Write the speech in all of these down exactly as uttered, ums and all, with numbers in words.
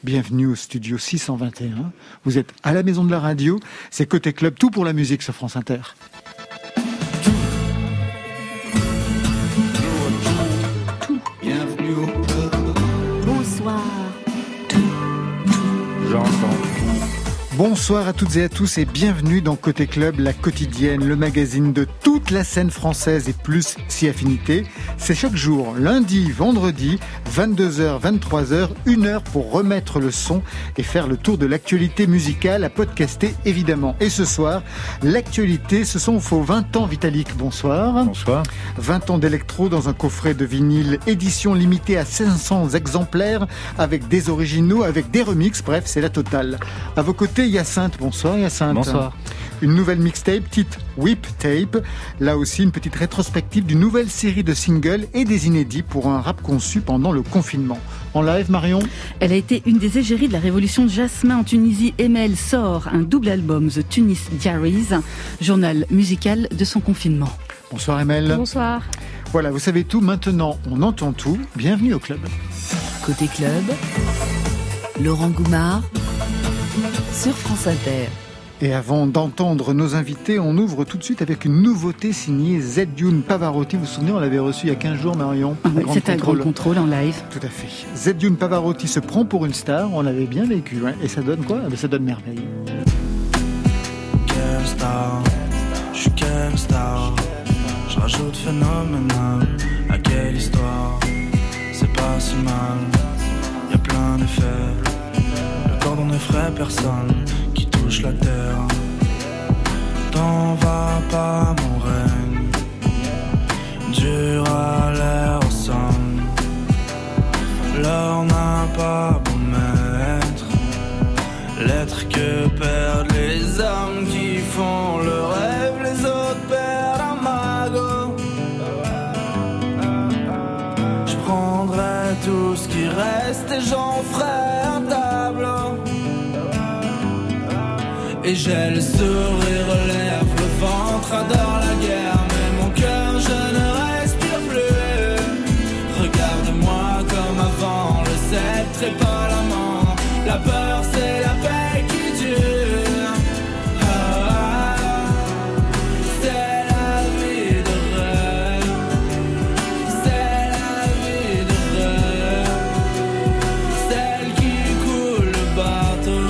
bienvenue au studio six cent vingt et un. Vous êtes à la maison de la radio, c'est Côté Club, tout pour la musique sur France Inter. Bienvenue au club. Bonsoir. J'entends. Bonsoir à toutes et à tous et bienvenue dans Côté Club, la quotidienne, le magazine de toute la scène française et plus si affinité. C'est chaque jour, lundi, vendredi, vingt-deux heures, vingt-trois heures, une heure pour remettre le son et faire le tour de l'actualité musicale à podcaster évidemment. Et ce soir, l'actualité, ce sont vos vingt ans Vitalik. Bonsoir. Bonsoir. vingt ans d'électro dans un coffret de vinyle, édition limitée à cinq cents exemplaires avec des originaux, avec des remixes, bref, c'est la totale. À vos côtés, Hyacinthe. Bonsoir Hyacinthe. Bonsoir. Une nouvelle mixtape, titre Whip Tape. Là aussi, une petite rétrospective d'une nouvelle série de singles et des inédits pour un rap conçu pendant le confinement. En live, Marion ? Elle a été une des égéries de la révolution de Jasmin en Tunisie. Emel sort un double album, The Tunis Diaries, journal musical de son confinement. Bonsoir Emel. Bonsoir. Voilà, vous savez tout, maintenant on entend tout. Bienvenue au club. Côté club, Laurent Goumard sur France Inter. Et avant d'entendre nos invités, on ouvre tout de suite avec une nouveauté signée Zedioun Pavarotti. Vous vous souvenez, on l'avait reçu il y a quinze jours, Marion. Ah oui, c'était un grand contrôle en live. Tout à fait. Zedioun Pavarotti se prend pour une star, on l'avait bien vécu. Hein. Et ça donne quoi ? Ah ben ça donne merveille. Quelle star, je suis quelle star, je rajoute phénoménal à quelle histoire, c'est pas si mal, y'a plein d'effets. Le cordon n'effraie personne qui touche la terre. T'en vas pas mon règne, dur à l'air au somme. L'or n'a pas beau m'être, l'être que perdent les hommes qui font le rêve, les autres perdent un magot. Je prendrai tout ce qui reste et j'en ferai un tableau. Et j'ai le sourire aux lèvres, le ventre adore la guerre, mais mon cœur je ne respire plus. Regarde-moi comme avant, le sceptre et pas l'amant. La peur c'est la paix qui dure. Ah, ah, c'est la vie de rêve, c'est la vie de rêve, celle qui coule le bateau.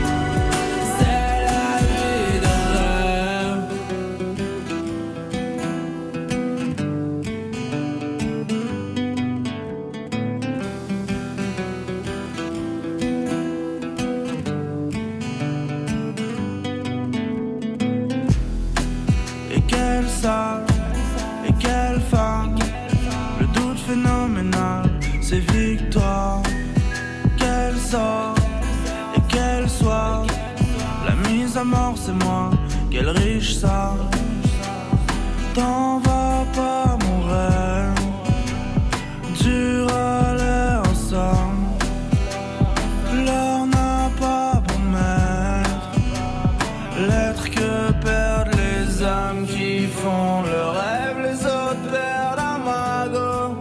Et quelle femme, le doute phénoménal, c'est victoire. Quel sort et quel soir, la mise à mort c'est moi, quel riche ça. T'en vas pas mon rêve, dur à l'air au somme. L'or n'a pas beau m'être, l'être que perdent les âmes qui font le rêve, les autres perdent un magot.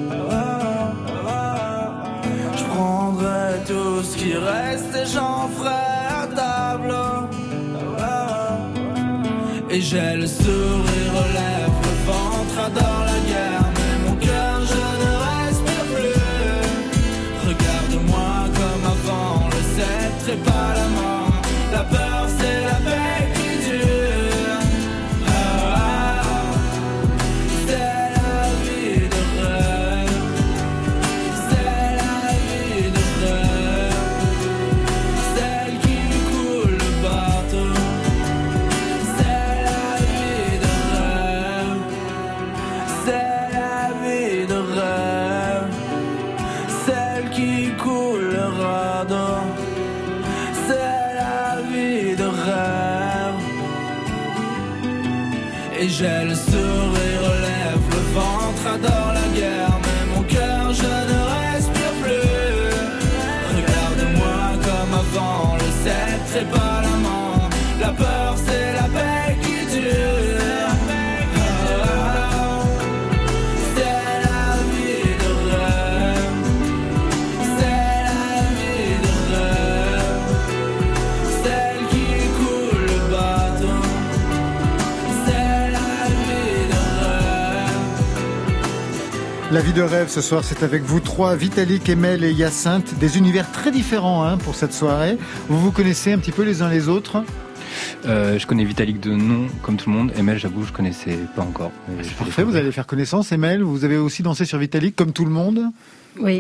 Je prendrai tout ce qui reste et j'en ferai un tableau. Et j'ai le sourire aux lèvres, le ventre adore la guerre, mais mon cœur je ne respire plus. Regarde-moi comme avant, le sceptre et pas la main. La peur c'est la paix qui dure. Ah, c'est la vie de rêve, c'est la vie de rêve, celle qui coule le bateau. C'est la vie de rêve, c'est la vie de rêve, celle qui coule le radeau. C'est la vie de rêve. Et j'ai le sourire aux lèvres, le ventre adore la guerre, mais mon cœur je ne respire plus. Regarde-moi comme avant, le sceptre et pas l'amant. La peur c'est la paix qui dure. Ah, c'est la vie de rêve, c'est la vie de La vie de rêve ce soir, c'est avec vous trois, Vitalik, Emel et Hyacinthe, des univers très différents hein, pour cette soirée. Vous vous connaissez un petit peu les uns les autres ? Euh, je connais Vitalik de nom, comme tout le monde. Emel, j'avoue, je connaissais pas encore. C'est parfait, vous allez faire connaissance. Emel, vous avez aussi dansé sur Vitalik, comme tout le monde ? Oui.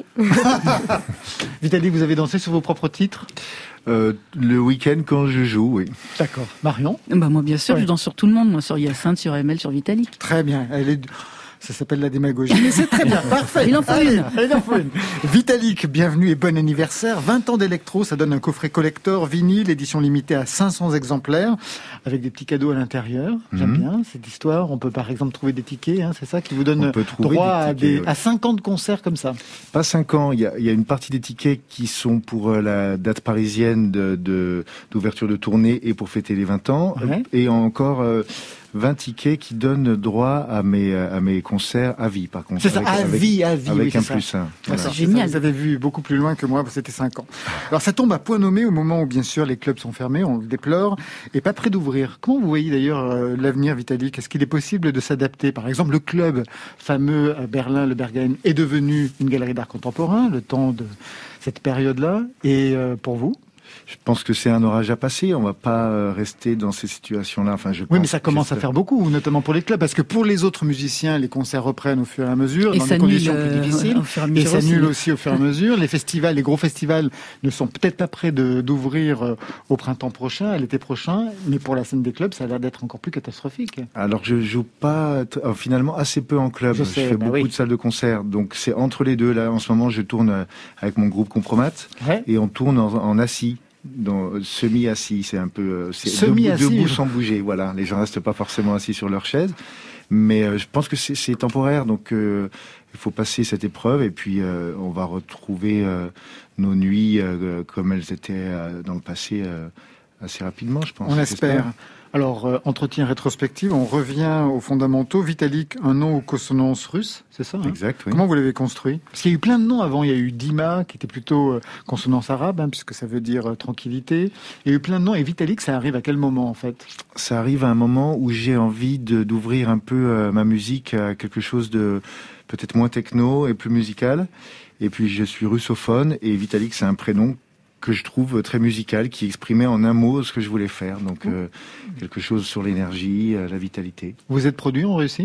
Vitalik, vous avez dansé sur vos propres titres ? euh, Le week-end quand je joue, oui. D'accord. Marion ? Bah moi, bien sûr, ouais. je danse sur tout le monde. Moi, sur Hyacinthe, sur Emel, sur Vitalik. Très bien. Elle est... Ça s'appelle la démagogie, mais c'est très bien, parfait. Il en faut Allez, une. Il en faut une. Vitalik, bienvenue et bon anniversaire. vingt ans d'électro, ça donne un coffret collector vinyle, édition limitée à cinq cents exemplaires, avec des petits cadeaux à l'intérieur. J'aime Mm-hmm. bien cette histoire. On peut par exemple trouver des tickets, hein, c'est ça qui vous donne On peut trouver droit des tickets, à, des, ouais. à cinq ans de concerts comme ça. Pas cinq ans, il y a, il y a une partie des tickets qui sont pour euh, la date parisienne de, de, d'ouverture de tournée et pour fêter les vingt ans, Ouais. et encore euh, vingt tickets qui donnent droit à mes, à mes concerts à vie, par contre. C'est ça, avec, à avec, vie, à vie. Avec oui, c'est un ça. plus un. D'accord, Voilà. C'est c'est génial. ça, vous avez vu beaucoup plus loin que moi, c'était cinq ans. Alors ça tombe à point nommé au moment où bien sûr les clubs sont fermés, on le déplore, et pas près d'ouvrir. Comment vous voyez d'ailleurs euh, l'avenir, Vitalik ? Est-ce qu'il est possible de s'adapter ? Par exemple, le club fameux à Berlin, le Berghain, est devenu une galerie d'art contemporain, le temps de cette période-là. Et euh, pour vous ? Je pense que c'est un orage à passer. On va pas euh, rester dans ces situations-là. Enfin, je Oui, pense, mais ça commence à j'espère. faire beaucoup, notamment pour les clubs, parce que pour les autres musiciens, les concerts reprennent au fur et à mesure, Et dans des s'annulent, conditions plus euh, difficiles. au fur et à Et mesure s'annulent aussi. aussi au fur et à mesure. Les festivals, les gros festivals ne sont peut-être pas prêts de, d'ouvrir euh, au printemps prochain, à l'été prochain, mais pour la scène des clubs, ça a l'air d'être encore plus catastrophique. Alors je joue pas t- euh, finalement assez peu en club. Je Je, sais, fais bah beaucoup oui. de salles de concert, donc c'est entre les deux. Là, en ce moment, je tourne euh, avec mon groupe Compromat Ouais. et on tourne en, en assis, dans, euh, semi-assis. C'est un peu euh, c'est Semi-assis. debout, debout sans bouger. Voilà, les gens restent pas forcément assis sur leur chaise, mais euh, je pense que c'est, c'est temporaire. Donc euh, il faut passer cette épreuve et puis euh, on va retrouver euh, nos nuits euh, comme elles étaient euh, dans le passé euh, assez rapidement, je pense. On J'espère. espère. Alors, euh, entretien rétrospectif, on revient aux fondamentaux. Vitalik, un nom aux consonances russes, c'est ça hein ? Exact. Oui. Comment vous l'avez construit ? Parce qu'il y a eu plein de noms avant. Il y a eu Dima, qui était plutôt euh, consonance arabe, hein, puisque ça veut dire euh, tranquillité. Il y a eu plein de noms. Et Vitalik, ça arrive à quel moment, en fait ? Ça arrive à un moment où j'ai envie de, d'ouvrir un peu euh, ma musique à quelque chose de peut-être moins techno et plus musical. Et puis je suis russophone et Vitalik, c'est un prénom que je trouve très musical, qui exprimait en un mot ce que je voulais faire. Donc euh, quelque chose sur l'énergie, euh, la vitalité. Vous êtes produit en Russie ?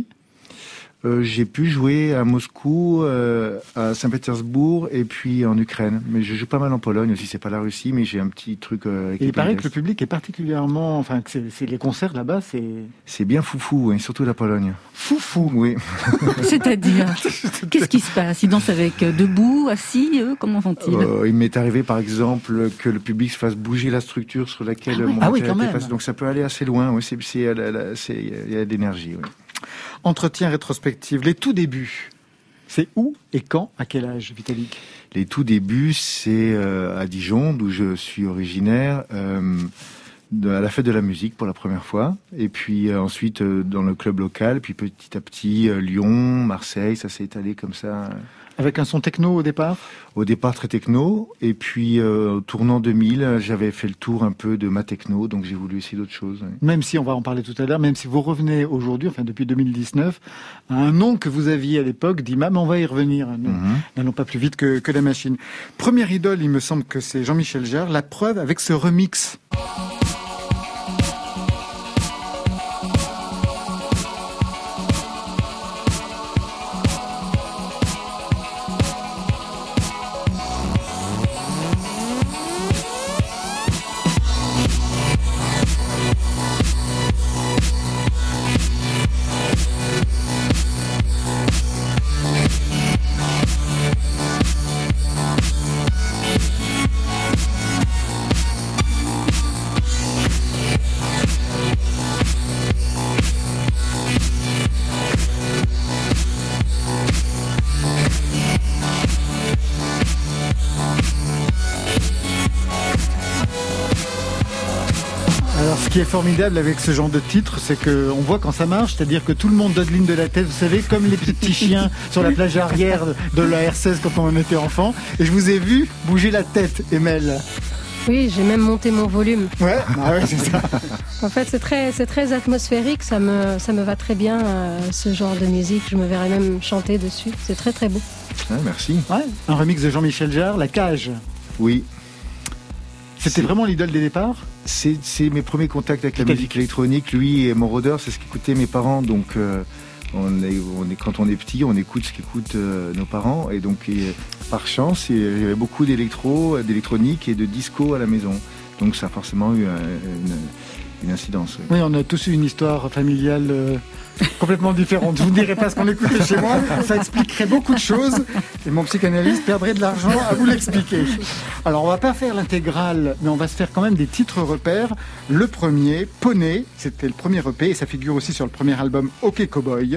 Euh, j'ai pu jouer à Moscou, euh, à Saint-Pétersbourg et puis en Ukraine. Mais je joue pas mal en Pologne aussi, c'est pas la Russie, mais j'ai un petit truc euh, avec Et les il paraît pays que d'Est. le public est particulièrement... Enfin, que c'est, c'est les concerts là-bas, c'est C'est bien foufou, oui, surtout la Pologne. foufou. Oui. C'est-à-dire, qu'est-ce qui se passe ? Ils dansent avec euh, debout, assis, eux, comment font-ils ? Euh, il m'est arrivé par exemple que le public se fasse bouger la structure sur laquelle Ah ouais. mon Ah oui, matériel quand était même. passé. Donc ça peut aller assez loin. Oui, c'est, c'est, euh, la- la- c'est- il y a de l'énergie. Oui. Entretien rétrospectif, les tout débuts. C'est où et quand, à quel âge, Vitalik ? Les tout débuts, c'est euh, à Dijon, d'où je suis originaire, euh, de, à la fête de la musique pour la première fois. Et puis euh, ensuite euh, dans le club local. Puis petit à petit, euh, Lyon, Marseille, ça s'est étalé comme ça. Avec un son techno au départ ? Au départ très techno, et puis euh, au tournant deux mille, j'avais fait le tour un peu de ma techno, donc j'ai voulu essayer d'autres choses. Oui. Même si, on va en parler tout à l'heure, même si vous revenez aujourd'hui, enfin depuis deux mille dix-neuf, à un nom que vous aviez à l'époque, Dima, mais on va y revenir. Nous Mhm. n'allons pas plus vite que, que la machine. Première idole, il me semble que c'est Jean-Michel Jarre. La preuve avec ce remix. Alors, ce qui est formidable avec ce genre de titre, c'est que on voit quand ça marche, c'est-à-dire que tout le monde dodeline de la tête, vous savez, comme les petits chiens sur la plage arrière de la R seize quand on était enfant. Et je vous ai vu bouger la tête, Emel. Oui, j'ai même monté mon volume. Ouais, ah ouais, c'est ça. En fait, c'est très, c'est très atmosphérique, ça me, ça me va très bien, euh, ce genre de musique. Je me verrais même chanter dessus. C'est très très beau. Ah, merci. Ouais, un remix de Jean-Michel Jarre, La Cage. Oui. C'était C'est- vraiment l'idole des départs. C'est, c'est mes premiers contacts avec la Vitalik. musique électronique. Lui et mon rôdeur, c'est ce qu'écoutaient mes parents. Donc, euh, on est, on est, quand on est petit, on écoute ce qu'écoutent euh, nos parents. Et donc, et, par chance, il y avait beaucoup d'électro, d'électronique et de disco à la maison. Donc, ça a forcément eu un- une, une incidence. Oui. Oui, on a tous eu une histoire familiale euh, complètement différente. Je vous dirai pas ce qu'on écoutait chez moi, ça expliquerait beaucoup de choses et mon psychanalyste perdrait de l'argent à vous l'expliquer. Alors on va pas faire l'intégrale, mais on va se faire quand même des titres repères. Le premier, Poney, c'était le premier E P et ça figure aussi sur le premier album OK Cowboy.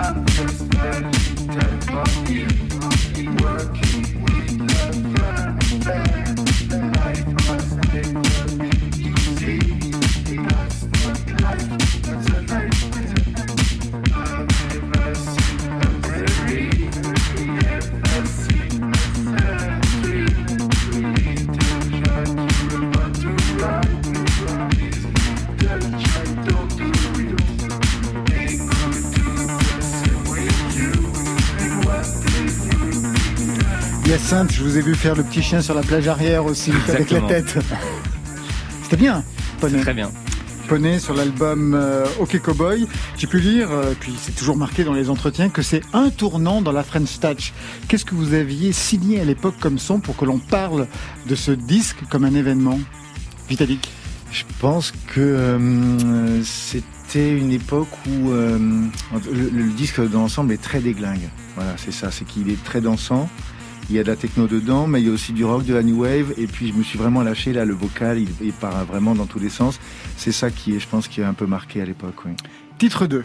Hyacinthe, je vous ai vu faire le petit chien sur la plage arrière aussi, avec la Exactement. tête. C'était bien, Poney. Très bien. Poney sur l'album euh, OK Cowboy. J'ai pu lire, euh, puis c'est toujours marqué dans les entretiens, que c'est un tournant dans la French Touch. Qu'est-ce que vous aviez signé à l'époque comme son pour que l'on parle de ce disque comme un événement, Vitalik? Je pense que euh, c'était une époque où euh, le, le disque dans l'ensemble est très déglingue. Voilà, c'est ça, c'est qu'il est très dansant. Il y a de la techno dedans, mais il y a aussi du rock, de la new wave. Et puis je me suis vraiment lâché là, le vocal, il, il part vraiment dans tous les sens. C'est ça qui est, je pense, qui a un peu marqué à l'époque. Oui. Titre deux.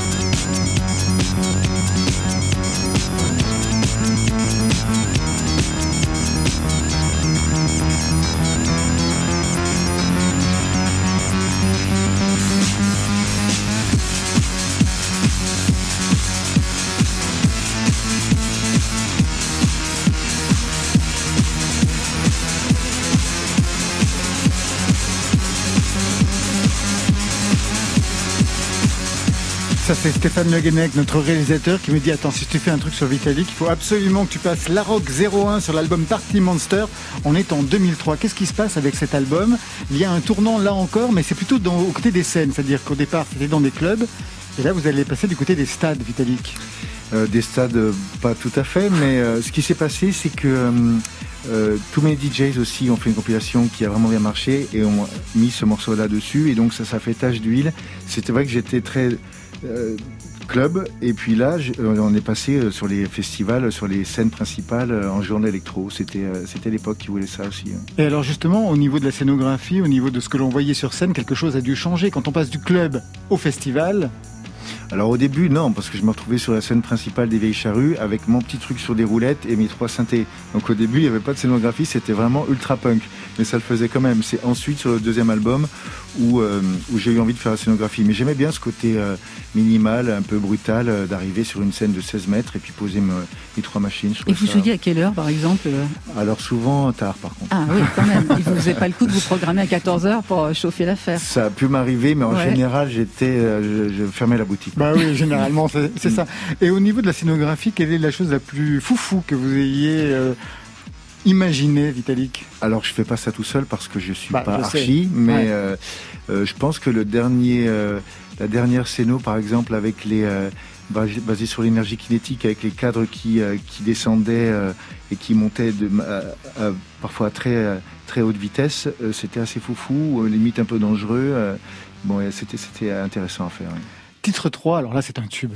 Ça c'est Stéphane Le Guenec, notre réalisateur, qui me dit attends, si tu fais un truc sur Vitalik, il faut absolument que tu passes La Rock zéro un sur l'album Party Monster. On est en deux mille trois. Qu'est-ce qui se passe avec cet album? Il y a un tournant là encore, mais c'est plutôt dans, au côté des scènes, c'est-à-dire qu'au départ c'était dans des clubs, et là vous allez passer du côté des stades, Vitalik. Euh, des stades, euh, pas tout à fait, mais euh, ce qui s'est passé, c'est que euh, euh, tous mes D Js aussi ont fait une compilation qui a vraiment bien marché et ont mis ce morceau-là dessus, et donc ça, ça fait tache d'huile. C'était vrai que j'étais très euh, club, et puis là, je, on est passé sur les festivals, sur les scènes principales en journée électro. C'était, euh, c'était l'époque qui voulait ça aussi. Hein. Et alors justement, au niveau de la scénographie, au niveau de ce que l'on voyait sur scène, quelque chose a dû changer. Quand on passe du club au festival... Alors au début, non, parce que je me retrouvais sur la scène principale des Vieilles Charrues avec mon petit truc sur des roulettes et mes trois synthés. Donc au début, il n'y avait pas de scénographie, c'était vraiment ultra punk. Mais ça le faisait quand même. C'est ensuite sur le deuxième album où, euh, où j'ai eu envie de faire la scénographie. Mais j'aimais bien ce côté euh, minimal, un peu brutal, euh, d'arriver sur une scène de seize mètres et puis poser me, mes trois machines. Et vous ça... jouiez à quelle heure, par exemple? Alors souvent tard, par contre. Ah oui, quand même. Il ne vous faisait pas le coup de vous programmer à quatorze heures pour chauffer l'affaire. Ça a pu m'arriver, mais en Ouais. général, j'étais, euh, je, je fermais la boutique. Bah oui, généralement, c'est, c'est ça. Et au niveau de la scénographie, quelle est la chose la plus foufou que vous ayez euh, imaginée, Vitalik? Alors, je fais pas ça tout seul parce que je suis Bah, pas je archi, sais. mais Ouais. euh, euh, je pense que le dernier, euh, la dernière scéno, par exemple, avec les euh, basé basé sur l'énergie kinétique, avec les cadres qui euh, qui descendaient euh, et qui montaient de, à, à, parfois à très euh, très haute vitesse, euh, c'était assez foufou, euh, limite un peu dangereux. Euh, bon, et c'était c'était intéressant à faire. Ouais. Titre trois, alors là c'est un tube.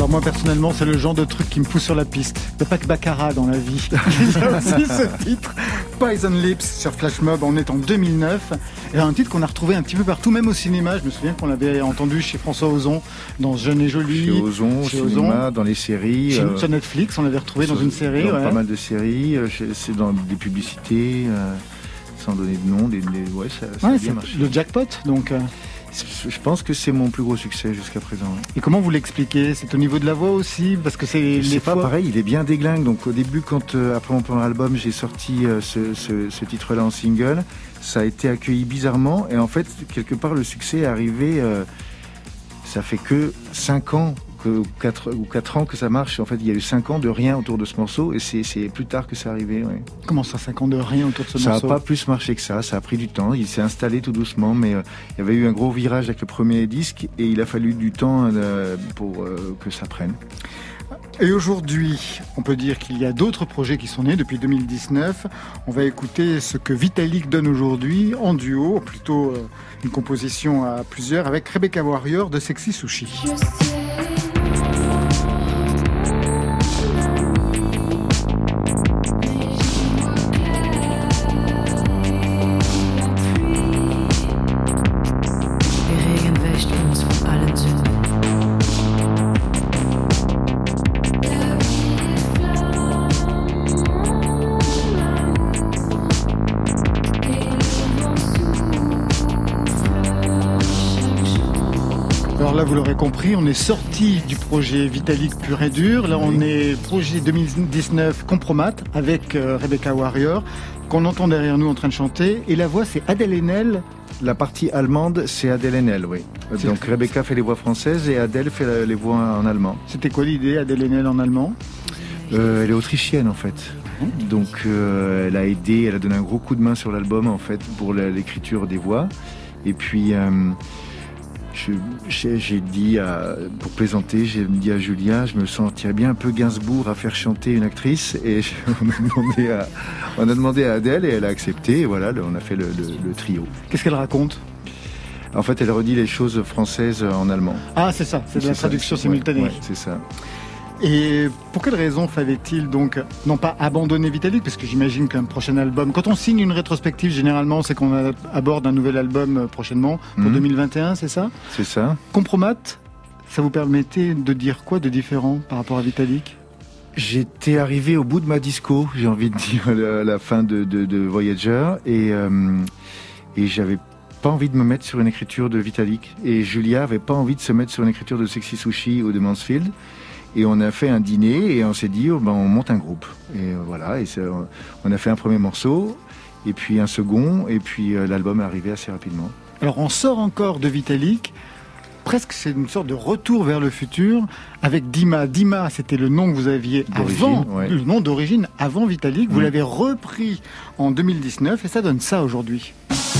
moi personnellement, c'est le genre de truc qui me pousse sur la piste. Il n'y a pas que Baccarat dans la vie. Il y a aussi ce titre, Poison Lips, sur Flash Mob. On est en deux mille neuf. Et un titre qu'on a retrouvé un petit peu partout, même au cinéma. Je me souviens qu'on l'avait entendu chez François Ozon, dans Jeune et Jolie. Chez Ozon, chez au Ozon. cinéma, dans les séries. Chez, euh, sur Netflix, on l'avait retrouvé dans une série. Dans Ouais. pas mal de séries. euh, chez- C'est dans des publicités, euh, sans donner de nom. Des, des- ouais, ça, ça Ouais, a c'est bien marché. le jackpot. Donc, euh, Je pense que c'est mon plus gros succès jusqu'à présent. ouais. et comment vous l'expliquez? C'est au niveau de la voix aussi, parce que c'est C'est les pas fois. pareil, il est bien déglingue. Donc au début, quand euh, après mon premier album, j'ai sorti euh, ce, ce- ce titre-là en single, ça a été accueilli bizarrement. Et en fait, quelque part, le succès est arrivé. euh, ça fait que cinq ans, que quatre ou quatre ans que ça marche. En fait, il y a eu cinq ans de rien autour de ce morceau, et c'est c'est plus tard que c'est arrivé. ouais. Comment ça, cinq ans de rien autour de ce Ça n'a morceau? pas plus marché que ça. Ça a pris du temps. Il s'est installé tout doucement, mais euh, il y avait eu un gros virage avec le premier disque, et il a fallu du temps euh, pour euh, que ça prenne. Et aujourd'hui, on peut dire qu'il y a d'autres projets qui sont nés depuis deux mille dix-neuf. On va écouter ce que Vitalik donne aujourd'hui en duo, plutôt euh, une composition à plusieurs, avec Rebecca Warrior de Sexy Sushi. Die Regen wäscht uns von allen Sünden. Alors là, vous l'aurez compris, on est sorti du projet Vitalik pur et dur. Là, on est projet deux mille dix-neuf Compromat avec euh, Rebecca Warrior, qu'on entend derrière nous en train de chanter. Et la voix, c'est Adèle Haenel. La partie allemande, c'est Adèle Haenel, oui. C'est- Donc Rebecca fait les voix françaises et Adèle fait la- les voix en allemand. C'était quoi l'idée, Adèle Haenel en allemand? Euh, elle est autrichienne en fait. Donc euh, elle a aidé, elle a donné un gros coup de main sur l'album en fait pour la- l'écriture des voix. Et puis euh, je- j'ai j'ai dit, à, pour plaisanter, j'ai dit à Julia, je me sentirais bien un peu Gainsbourg à faire chanter une actrice. Et je- on, a demandé à, on a demandé à Adèle et elle a accepté. Et voilà, le- on a fait le, le- le trio. Qu'est-ce qu'elle raconte? En fait, elle redit les choses françaises en allemand. Ah, c'est ça, c'est de la ça, traduction c'est- simultanée. ouais, ouais, c'est ça. Et pour quelle raison fallait-il donc, non pas abandonner Vitalik, parce que j'imagine qu'un prochain album, quand on signe une rétrospective, généralement, c'est qu'on a- aborde un nouvel album euh, prochainement, pour Mhm. deux mille vingt et un, c'est ça? C'est ça. Compromat, ça vous permettait de dire quoi de différent par rapport à Vitalik? J'étais arrivé au bout de ma disco, j'ai envie de dire, à la, à la fin de, de, de Voyager, et, euh, et j'avais pas envie de me mettre sur une écriture de Vitalik. Et Julia avait pas envie de se mettre sur une écriture de Sexy Sushi ou de Mansfield. Et on a fait un dîner et on s'est dit, oh, ben, on monte un groupe. Et euh, voilà, et c'est- on a fait un premier morceau, et puis un second, et puis euh, l'album est arrivé assez rapidement. Alors on sort encore de Vitalik, presque c'est une sorte de retour vers le futur, avec Dima. Dima, c'était le nom que vous aviez D'origine, avant, ouais. le nom d'origine avant Vitalik, vous Mm. l'avez repris en deux mille dix-neuf, et ça donne ça aujourd'hui.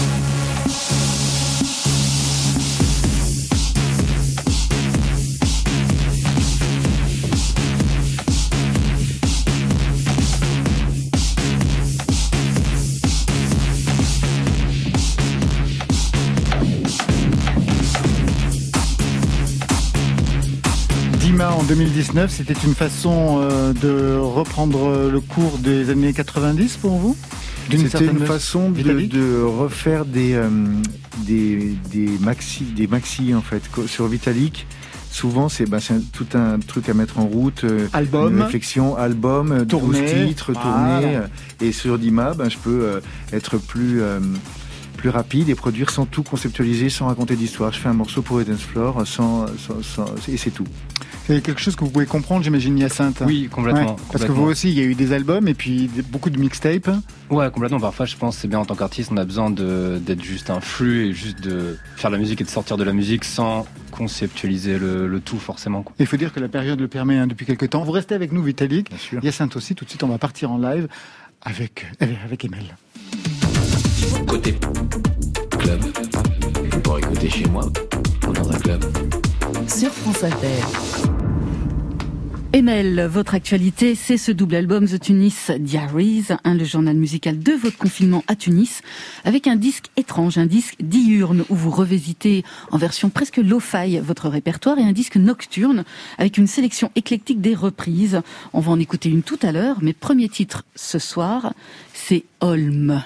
Dima en deux mille dix-neuf, c'était une façon euh, de reprendre le cours des années quatre-vingt-dix pour vous? D'une C'était certaine une façon de, Vitalik de refaire des, euh, des, des maxi, des maxi en fait. Co- Sur Vitalik, souvent c'est ben, c'est un- tout un truc à mettre en route. euh, Album. Une réflexion, album, euh, Tournée. douze titres, Voilà. tournée. euh, Et sur Dima, ben, je peux euh, être plus, euh, plus rapide et produire sans tout conceptualiser, sans raconter d'histoire. Je fais un morceau pour Eden's Floor sans, sans, sans- et c'est tout. C'est quelque chose que vous pouvez comprendre, j'imagine, Hyacinthe. Oui, complètement. Ouais, parce que complètement. vous aussi, il y a eu des albums et puis des- beaucoup de mixtapes. Ouais, complètement. Parfois, je pense que c'est bien en tant qu'artiste, on a besoin de, d'être juste un flux et juste de faire la musique et de sortir de la musique sans conceptualiser le, le tout forcément, quoi. Il faut dire que la période le permet hein, depuis quelques temps. Vous restez avec nous, Vitalik. Bien sûr. Hyacinthe aussi. Tout de suite, on va partir en live avec, avec Emel. Côté club, pour écouter chez moi ou dans un club. Sur France Inter. Emel, votre actualité, c'est ce double album The Tunis Diaries, hein, le journal musical de votre confinement à Tunis, avec un disque étrange, un disque diurne où vous revisitez en version presque lo-fi votre répertoire, et un disque nocturne avec une sélection éclectique des reprises. On va en écouter une tout à l'heure, mais premier titre ce soir, c'est Holm.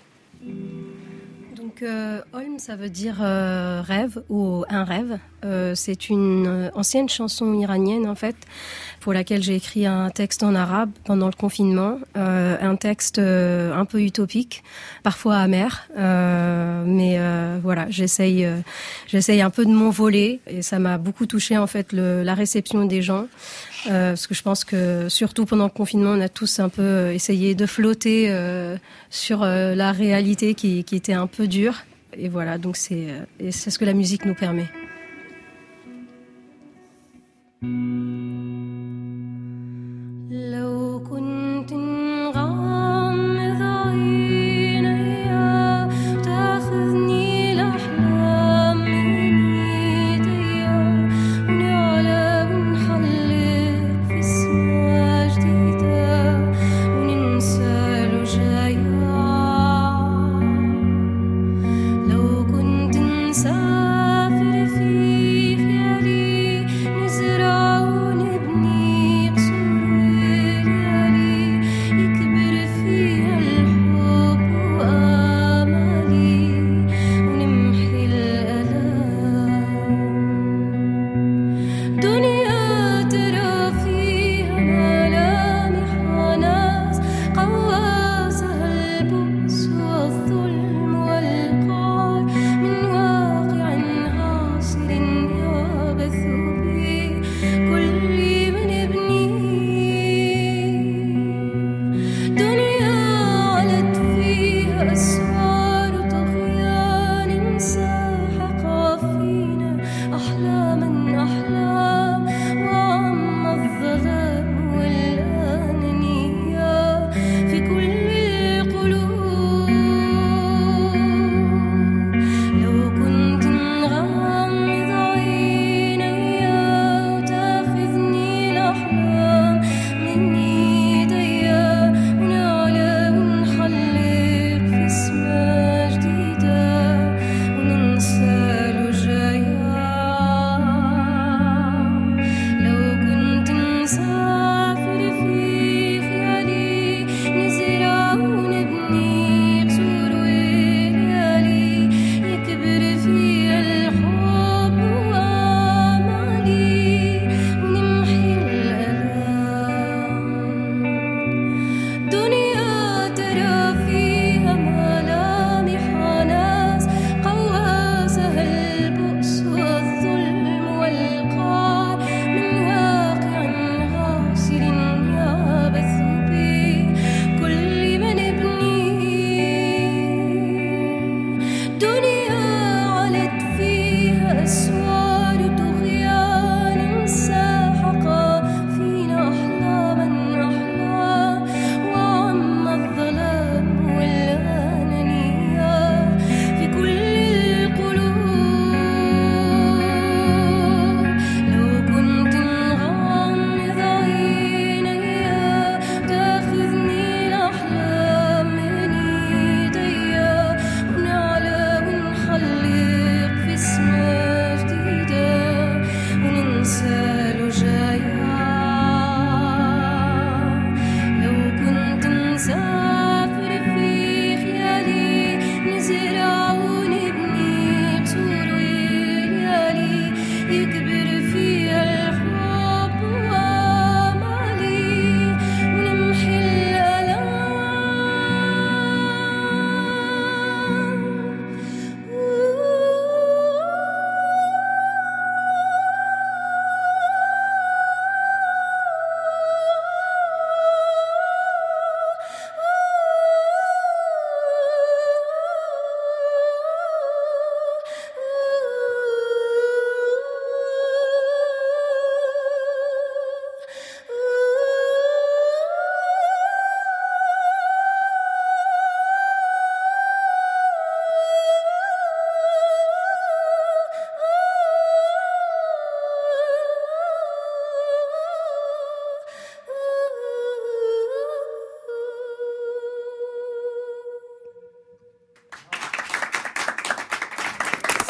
Donc euh, Holm, ça veut dire euh, rêve ou un rêve. Euh, c'est une euh, ancienne chanson iranienne en fait, pour laquelle j'ai écrit un texte en arabe pendant le confinement, euh, un texte euh, un peu utopique, parfois amer, euh, mais euh, voilà, j'essaye, euh, j'essaye un peu de m'envoler, et ça m'a beaucoup touché en fait le, la réception des gens. Euh, parce que je pense que surtout pendant le confinement, on a tous un peu essayé de flotter euh, sur euh, la réalité qui, qui était un peu dure. Et voilà, donc c'est, euh, et c'est ce que la musique nous permet. نزرع ونبني قصور الليالي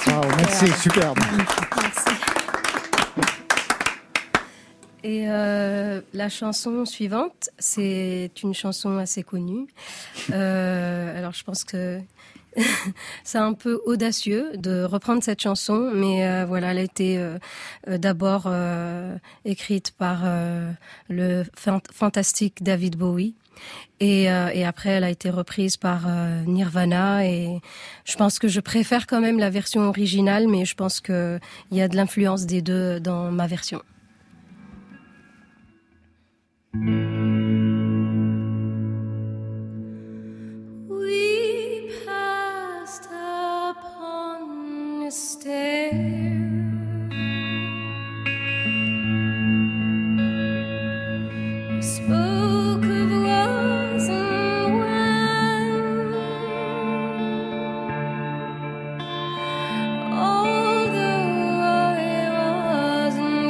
Wow, merci, voilà. Superbe. Merci. Et euh, la chanson suivante, c'est une chanson assez connue. Euh, alors je pense que c'est un peu audacieux de reprendre cette chanson, mais euh, voilà, elle a été euh, euh, d'abord euh, écrite par euh, le fant- fantastique David Bowie. Et, euh, et après, elle a été reprise par euh, Nirvana. Et je pense que je préfère quand même la version originale, mais je pense qu'il y a de l'influence des deux dans ma version. We passed upon the stair. We spoke of was and when, although I wasn't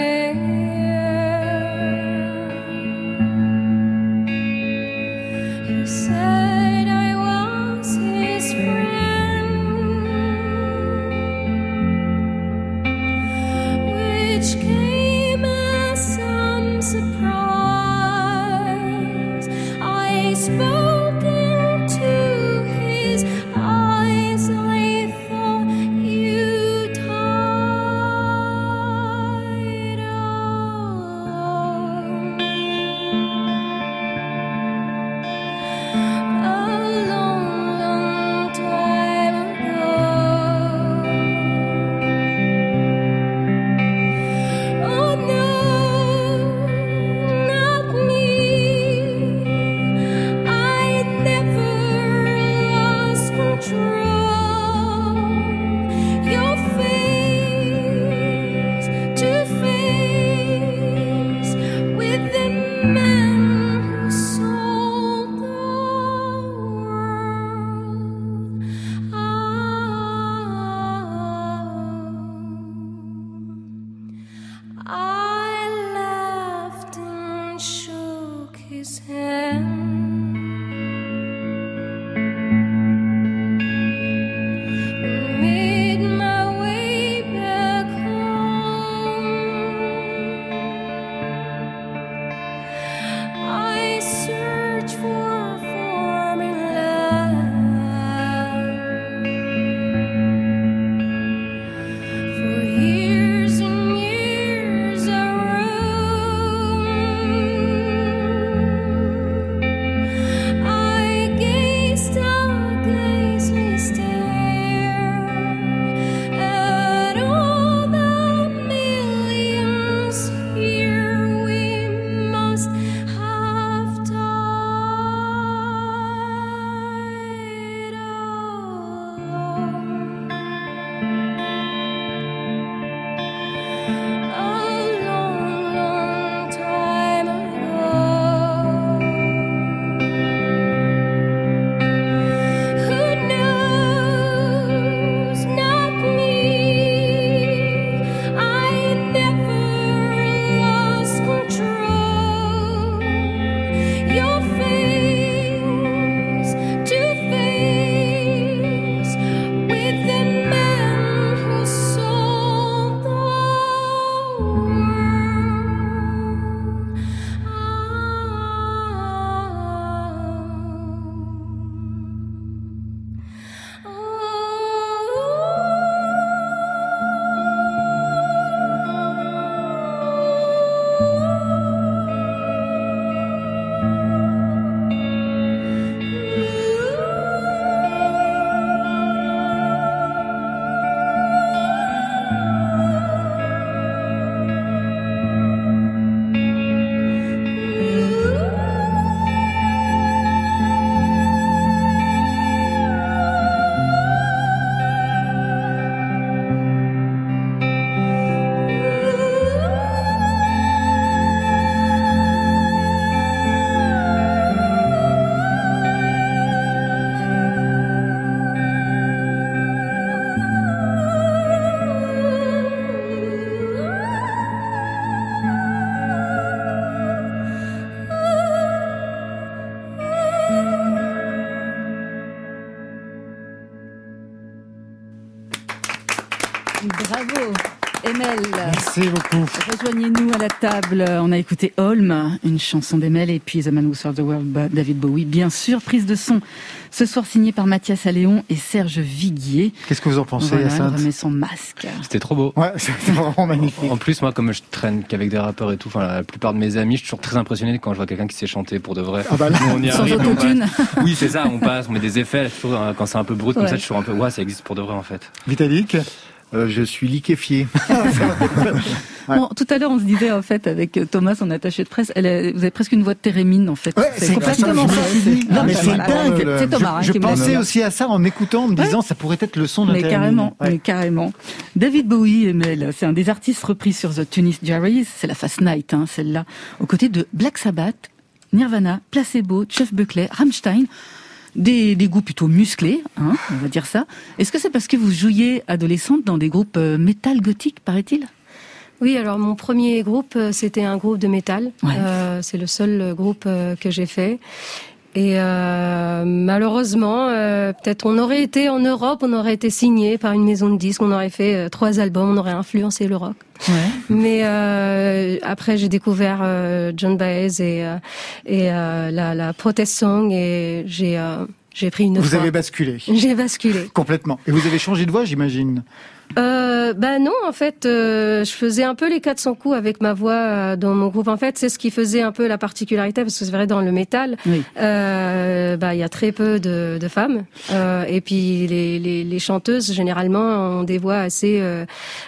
there. He said I was his friend, which came as some surprise. I spoke into his eyes. I thought you died alone. A long, long time ago. Oh no, not me. I Bravo. Emel. Merci beaucoup. Rejoignez-nous à la table. On a écouté Holm, une chanson d'Emel, et puis The Man Who Sold the World, David Bowie, bien sûr. Prise de son ce soir signée par Mathias Alléon et Serge Viguier. Qu'est-ce que vous en pensez, voilà, Hyacinthe ? Il remet son masque. C'était trop beau. Ouais, c'était vraiment magnifique. En plus, moi, comme je traîne qu'avec des rappeurs et tout, enfin, la plupart de mes amis, je suis toujours très impressionné quand je vois quelqu'un qui sait chanter pour de vrai. Ah bah là, Nous, on y sans arrive, on autotune. passe. Oui, c'est ça, on passe, on met des effets. Toujours, quand c'est un peu brut comme Ouais. ça, je suis toujours un peu, ouais, ça existe pour de vrai, en fait. Vitalik ? Euh, je suis liquéfié. Ouais. Bon, tout à l'heure, on se disait, en fait, avec Thomas, son attaché de presse, elle a, vous avez presque une voix de Térémine, en fait. Ouais, c'est complètement ça. ça. Non, mais enfin, c'est voilà. dingue. le- C'est Thomas, hein, Je qui me l'a pensais dit. aussi à ça en écoutant, en me disant ça pourrait être le son de Mais Térémine. carrément, Ouais. mais carrément. David Bowie, Emel, c'est un des artistes repris sur The Tunis Diaries, c'est la Fast Night, hein, celle-là, aux côtés de Black Sabbath, Nirvana, Placebo, Jeff Buckley, Rammstein, des, des goûts plutôt musclés, hein, on va dire ça. Est-ce que c'est parce que vous jouiez adolescente dans des groupes euh, métal gothique, paraît-il ? Oui, alors mon premier groupe, euh, c'était un groupe de métal. Ouais. Euh, c'est le seul euh, groupe euh, que j'ai fait. Et euh, malheureusement, euh, peut-être on aurait été en Europe, on aurait été signé par une maison de disques, on aurait fait euh, trois albums, on aurait influencé le rock. Ouais. Mais euh, après, j'ai découvert euh, John Baez et, euh, et euh, la, la protest song et j'ai euh, j'ai pris une Vous fois. avez basculé. J'ai basculé. Complètement. Et vous avez changé de voix, j'imagine. Euh, bah non, en fait, euh, je faisais un peu les quatre cents coups avec ma voix euh, dans mon groupe. En fait, c'est ce qui faisait un peu la particularité, parce que c'est vrai, dans le métal, Oui. euh, bah il y a très peu de, de femmes, euh, et puis les, les, les chanteuses généralement ont des voix assez euh,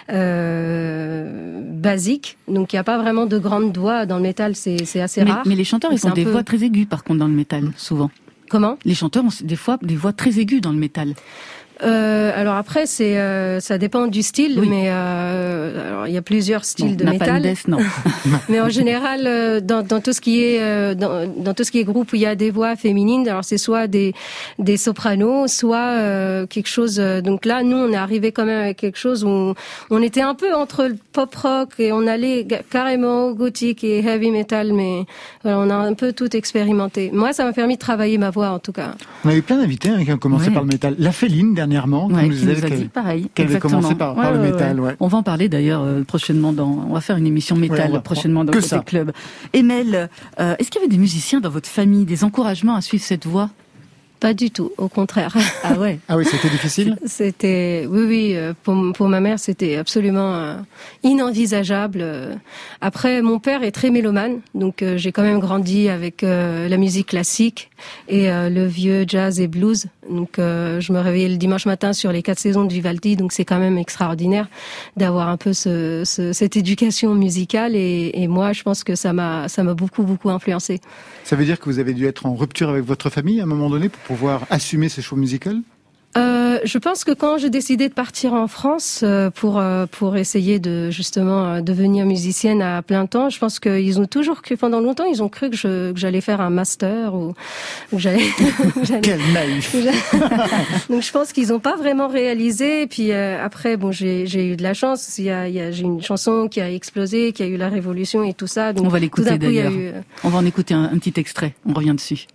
euh, basiques, donc il n'y a pas vraiment de grandes voix dans le métal, c'est c'est assez Mais, rare. mais les chanteurs, ils C'est ont un des peu- voix très aiguës, par contre, dans le métal, souvent. Comment? Les chanteurs ont des fois des voix très aiguës dans le métal. Euh, alors après, c'est euh, ça dépend du style, Oui. mais euh, alors il y a plusieurs styles Bon, de Napalm métal. Death, non. Mais en général, euh, dans, dans tout ce qui est euh, dans, dans tout ce qui est groupe où il y a des voix féminines, alors c'est soit des des sopranos, soit euh, quelque chose. euh, donc là, nous, on est arrivé quand même avec quelque chose où on, on était un peu entre le pop rock et on allait ga- carrément au gothique et heavy metal, mais voilà, on a un peu tout expérimenté. Moi, ça m'a permis de travailler ma voix, en tout cas. On a eu plein d'invités hein, qui ont commencé Ouais. par le métal. La Féline, dernièrement, qui Ouais, nous qui nous disait a qu'elle dit pareil. qu'elle avait exactement. commencé par, par Ouais, le ouais, métal. ouais. Ouais. On va en parler d'ailleurs euh, prochainement dans. On va faire une émission métal Ouais, on va- prochainement dans que Côté ça. Club. Emel, euh, est-ce qu'il y avait des musiciens dans votre famille, des encouragements à suivre cette voie? Pas du tout, au contraire. Ah ouais. Ah oui, c'était difficile. C'était, oui, oui, euh, pour, pour ma mère, c'était absolument euh, inenvisageable. Euh, Après, mon père est très mélomane, donc euh, j'ai quand même grandi avec euh, la musique classique et euh, le vieux jazz et blues. Donc, euh, je me réveillais le dimanche matin sur les quatre saisons de Vivaldi, donc c'est quand même extraordinaire d'avoir un peu ce, ce, cette éducation musicale. Et, et moi, je pense que ça m'a, ça m'a beaucoup, beaucoup influencé. Ça veut dire que vous avez dû être en rupture avec votre famille à un moment donné pour pouvoir assumer ces choix musicaux? Euh, je pense que quand j'ai décidé de partir en France euh, pour euh, pour essayer de justement euh, devenir musicienne à plein temps, je pense qu'ils ont toujours cru, pendant longtemps, ils ont cru que je que j'allais faire un master ou que j'allais. que j'allais- Quel naïf. Donc je pense qu'ils n'ont pas vraiment réalisé. Et puis euh, après, bon, j'ai j'ai eu de la chance. Il y a, il y a j'ai une chanson qui a explosé, qui a eu la révolution et tout ça. Donc On va tout l'écouter d'un coup, il y a d'ailleurs. eu, euh, On va en écouter un, un petit extrait. On revient dessus.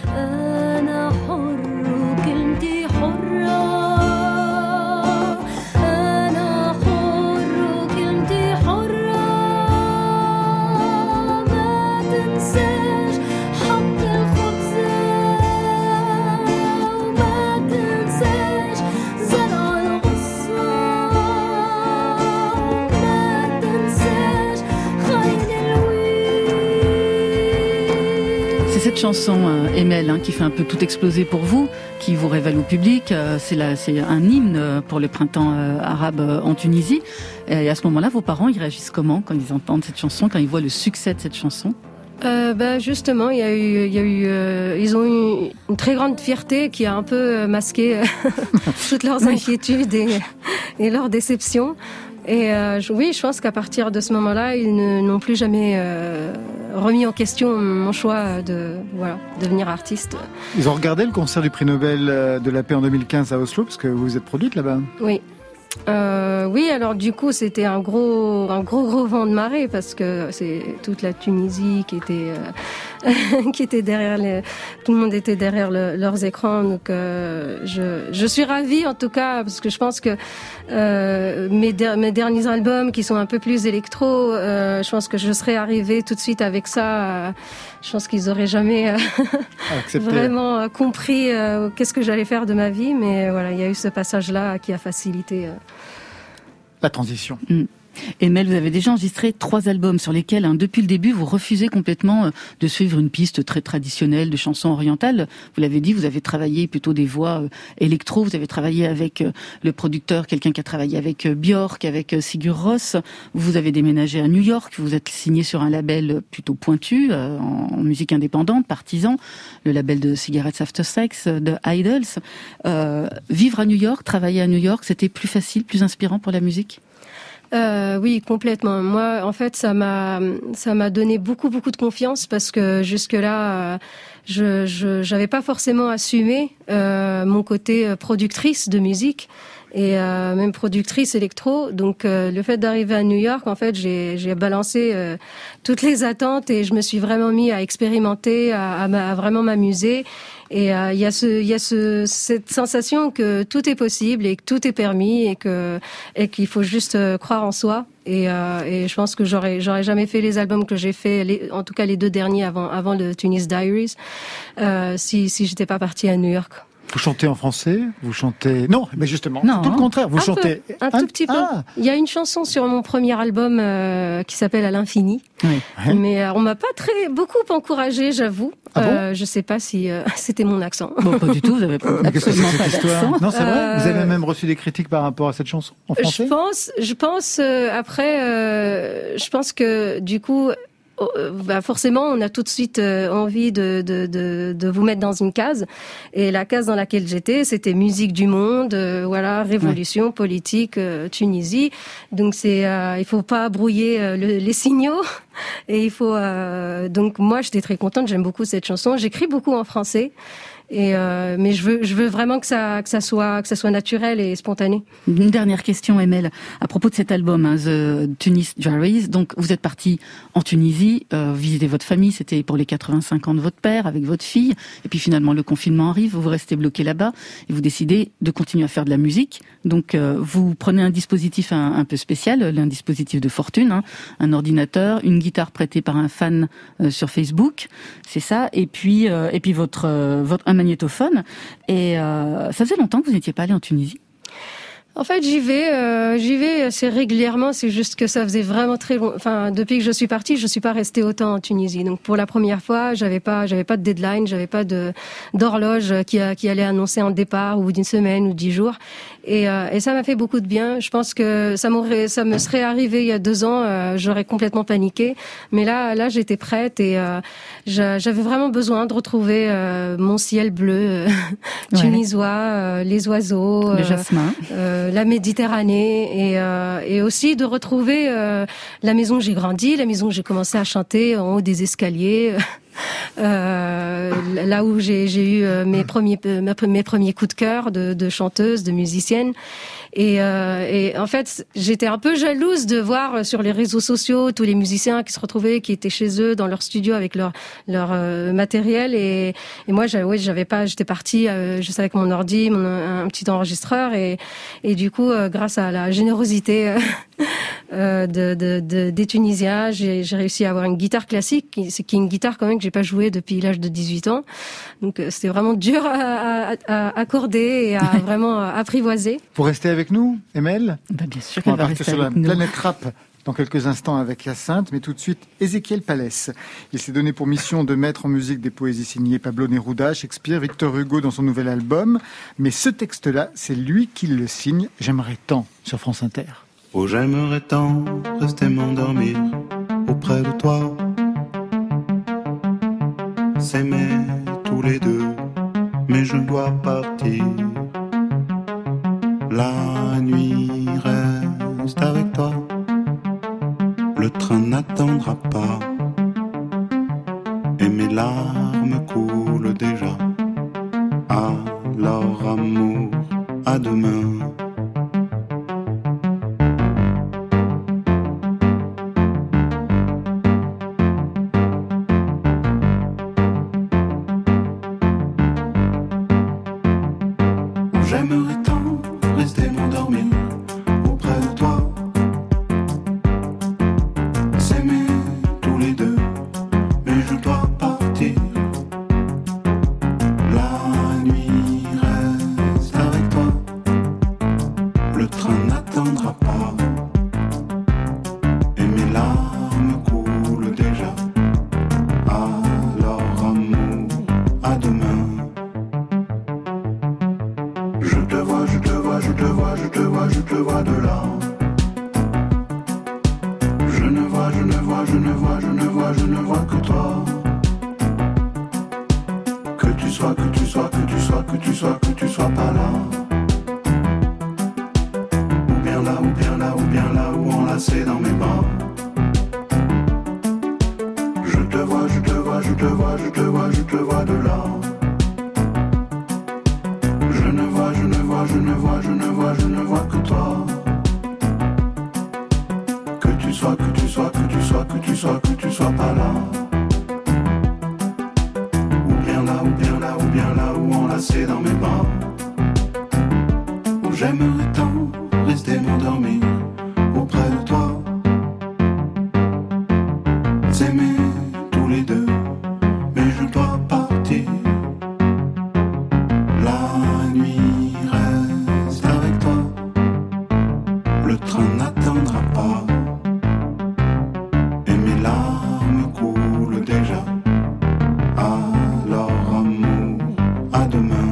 أنا حر وكلمتي حرة أنا حر وكلمتي حرة ما تنساش حق الخبز وما تنساش زرع الغصة وما تنساش خاين الويل. C'est cette chanson, euh, Emel, hein, qui fait un peu tout exploser pour vous, qui vous révèle au public. Euh, c'est, la, c'est un hymne euh, pour le printemps euh, arabe euh, en Tunisie. Et à ce moment-là, vos parents, ils réagissent comment quand ils entendent cette chanson, quand ils voient le succès de cette chanson? Euh, bah justement, il y a eu, il y a eu, euh, ils ont eu une très grande fierté qui a un peu euh, masqué euh, toutes leurs inquiétudes et, et leurs déceptions. Et euh, je- oui, je pense qu'à partir de ce moment-là, ils ne, n'ont plus jamais euh, remis en question mon choix de voilà devenir artiste. Ils ont regardé le concert du prix Nobel euh, de la paix en deux mille quinze à Oslo, parce que vous vous êtes produite là-bas. Oui. Euh, oui, alors du coup, c'était un gros, un gros, gros vent de marée parce que c'est toute la Tunisie qui était, euh, qui était derrière les, tout le monde était derrière le, leurs écrans. Donc, euh, je, je suis ravie en tout cas parce que je pense que euh, mes, der- mes derniers albums qui sont un peu plus électro, euh, je pense que je serais arrivée tout de suite avec ça. Euh, je pense qu'ils auraient jamais euh, vraiment euh, compris euh, qu'est-ce que j'allais faire de ma vie, mais voilà, il y a eu ce passage-là qui a facilité. Euh, La transition. Mm. Et Mel, vous avez déjà enregistré trois albums sur lesquels, hein, depuis le début, vous refusez complètement euh, de suivre une piste très traditionnelle de chansons orientales. Vous l'avez dit, vous avez travaillé plutôt des voix euh, électro, vous avez travaillé avec euh, le producteur, quelqu'un qui a travaillé avec euh, Björk, avec euh, Sigur Rós. Vous avez déménagé à New York, vous êtes signé sur un label plutôt pointu, euh, en, en musique indépendante, partisan, le label de Cigarettes After Sex, euh, de Idols. Euh, vivre à New York, travailler à New York, c'était plus facile, plus inspirant pour la musique ? Euh, oui, complètement. Moi, en fait, ça m'a, ça m'a donné beaucoup, beaucoup de confiance parce que jusque-là, euh, je, je, j'avais pas forcément assumé euh, mon côté productrice de musique et euh, même productrice électro. Donc, euh, le fait d'arriver à New York, en fait, j'ai, j'ai balancé euh, toutes les attentes et je me suis vraiment mis à expérimenter, à, à, à vraiment m'amuser. Et il euh, y a ce, il y a ce, cette sensation que tout est possible et que tout est permis et que et qu'il faut juste euh, croire en soi. Et, euh, et je pense que j'aurais, j'aurais jamais fait les albums que j'ai fait, les, en tout cas les deux derniers avant, avant le Tunis Diaries, euh, si si j'étais pas partie à New York. Vous chantez en français? Vous chantez... Non, mais justement, non, tout le contraire. Vous un chantez... Peu, un, un tout petit peu. Ah. Il y a une chanson sur mon premier album euh, qui s'appelle À l'infini. Oui. Mais euh, on m'a pas très beaucoup encouragé, j'avoue. Ah bon euh, je sais pas si euh, c'était mon accent. Bon, pas du tout, vous avez pas, Mais qu'est-ce que c'est absolument que pas cette histoire? d'accent. Non, c'est vrai. Euh, Vous avez même reçu des critiques par rapport à cette chanson en français? Je pense, je pense euh, après, euh, je pense que du coup, euh, bah forcément, on a tout de suite euh, envie de, de de de vous mettre dans une case. Et la case dans laquelle j'étais, c'était musique du monde, euh, voilà, révolution ouais. politique, euh, Tunisie. Donc c'est, euh, il faut pas brouiller euh, le, les signaux. Et il faut euh, donc moi, j'étais très contente. J'aime beaucoup cette chanson. J'écris beaucoup en français. Et euh, mais je veux, je veux vraiment que ça, que ça soit, que ça soit naturel et spontané. Une dernière question, Emel, à propos de cet album, hein, The Tunis Diaries. Donc, vous êtes parti en Tunisie, euh, visiter votre famille. C'était pour les quatre-vingt-cinq ans de votre père avec votre fille. Et puis finalement, le confinement arrive. Vous restez bloqué là-bas et vous décidez de continuer à faire de la musique. Donc, euh, vous prenez un dispositif un, un peu spécial, un dispositif de fortune, hein, un ordinateur, une guitare prêtée par un fan euh, sur Facebook, c'est ça. Et puis, euh, et puis votre, euh, votre un magnétophone. Et euh, ça faisait longtemps que vous n'étiez pas allé en Tunisie? En fait, j'y vais, euh, j'y vais assez régulièrement. C'est juste que ça faisait vraiment très long. Enfin, depuis que je suis partie, je suis pas restée autant en Tunisie. Donc, pour la première fois, j'avais pas, j'avais pas de deadline, j'avais pas de d'horloge qui a, qui allait annoncer un départ ou d'une semaine ou dix jours. Et, euh, et ça m'a fait beaucoup de bien. Je pense que ça m'aurait, ça me serait arrivé il y a deux ans, euh, j'aurais complètement paniqué. Mais là, là, j'étais prête et euh, j'avais vraiment besoin de retrouver euh, mon ciel bleu euh, ouais. tunisois, euh, les oiseaux, le jasmin. Euh, la Méditerranée et, euh, et aussi de retrouver euh, la maison où j'ai grandi, la maison où j'ai commencé à chanter en haut des escaliers. Euh, là où j'ai, j'ai eu euh, mes premiers mes premiers coups de cœur de, de chanteuse, de musicienne. Et, euh, et en fait, j'étais un peu jalouse de voir sur les réseaux sociaux tous les musiciens qui se retrouvaient, qui étaient chez eux dans leur studio avec leur leur euh, matériel. Et, et moi, j'avais, ouais, j'avais pas, j'étais partie euh, juste avec mon ordi, mon, un petit enregistreur. Et, et du coup, euh, grâce à la générosité euh, de, de, de des Tunisiens, j'ai, j'ai réussi à avoir une guitare classique, qui, qui est une guitare quand même que j'ai pas jouée depuis l'âge de dix-huit ans. Donc, euh, c'était vraiment dur à, à, à accorder et à vraiment apprivoiser. Pour rester avec nous, Emel? Bah bien sûr on qu'elle va va partir rester sur la avec nous. planète rap dans quelques instants avec Hyacinthe, mais tout de suite Ézéchiel Palès. Il s'est donné pour mission de mettre en musique des poésies signées Pablo Neruda, Shakespeare, Victor Hugo dans son nouvel album. Mais ce texte-là, c'est lui qui le signe. J'aimerais tant sur France Inter. Oh, j'aimerais tant rester m'endormir auprès de toi, s'aimer tous les deux, mais je dois partir. La nuit reste avec toi, le train n'attendra pas, et mes larmes coulent déjà. Alors amour, à demain. J'aimerais tant rester m'endormir auprès de toi. S'aimer tous les deux, mais je dois partir. La nuit reste avec toi. Le train n'attendra pas. Et mes larmes coulent déjà. Alors amour, à demain. Je te vois, je te vois, je te vois, je te vois, je te vois de là. Je ne vois, je ne vois, je ne vois, je ne vois, je ne vois que toi. Que tu sois, que tu sois, que tu sois, que tu sois, que tu sois pas là. Ou bien là, ou bien là, ou bien là, ou enlacé dans mes bras. Je te vois, je te vois, je te vois, je te vois, je te vois de là. Je ne vois, je ne vois, je ne vois, je ne vois, je ne vois que toi. Que tu sois, que tu sois, que tu sois, que tu sois, que tu sois pas là. Ou bien là, ou bien là, ou bien là, ou enlacé dans mes bras. Où j'aimerais tant rester m'endormir auprès de toi. S'aimer tous les deux, mais je dois partir. La nuit reste avec toi. Le train n'attendra pas. Et mes larmes coulent déjà. Alors amour, à demain.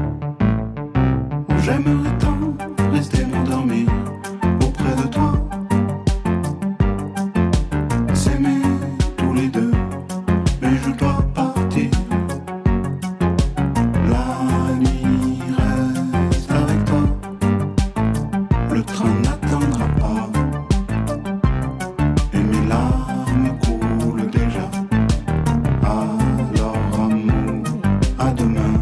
Où j'aimerais tant rester m'endormir auprès de toi. S'aimer tous les deux, mais je dois partir. La nuit reste avec toi. Le train n'attendra pas. Et mes larmes coulent déjà. Alors amour, à demain.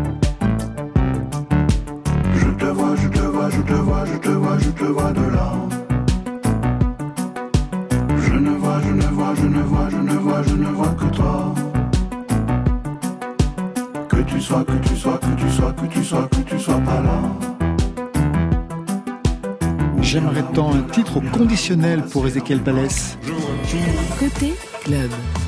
Je te vois, je te vois, je te vois, je te vois, je te vois de là. Je ne vois, je ne vois, je ne vois, je ne vois, je ne vois que toi. Que tu sois, que tu sois, que tu sois, que tu sois, que tu sois pas là. J'aimerais tant un titre au conditionnel pour Ezequiel Palès. Côté club.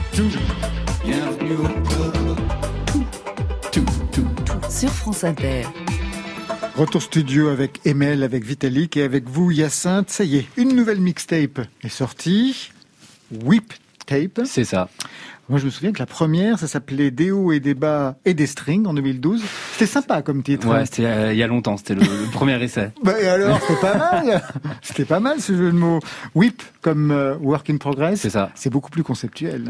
Sur France Inter. Retour studio avec Emel, avec Vitalik et avec vous Hyacinthe. Ça y est, une nouvelle mixtape est sortie. Whip Tape. C'est ça. Moi je me souviens que la première, ça s'appelait Des hauts et des bas et des strings en deux mille douze. C'était sympa comme titre. Ouais, c'était euh, il y a longtemps, c'était le, le premier essai. Bah et alors, c'était pas mal. C'était pas mal ce jeu de mots. Whip comme euh, work in progress. C'est ça. C'est beaucoup plus conceptuel.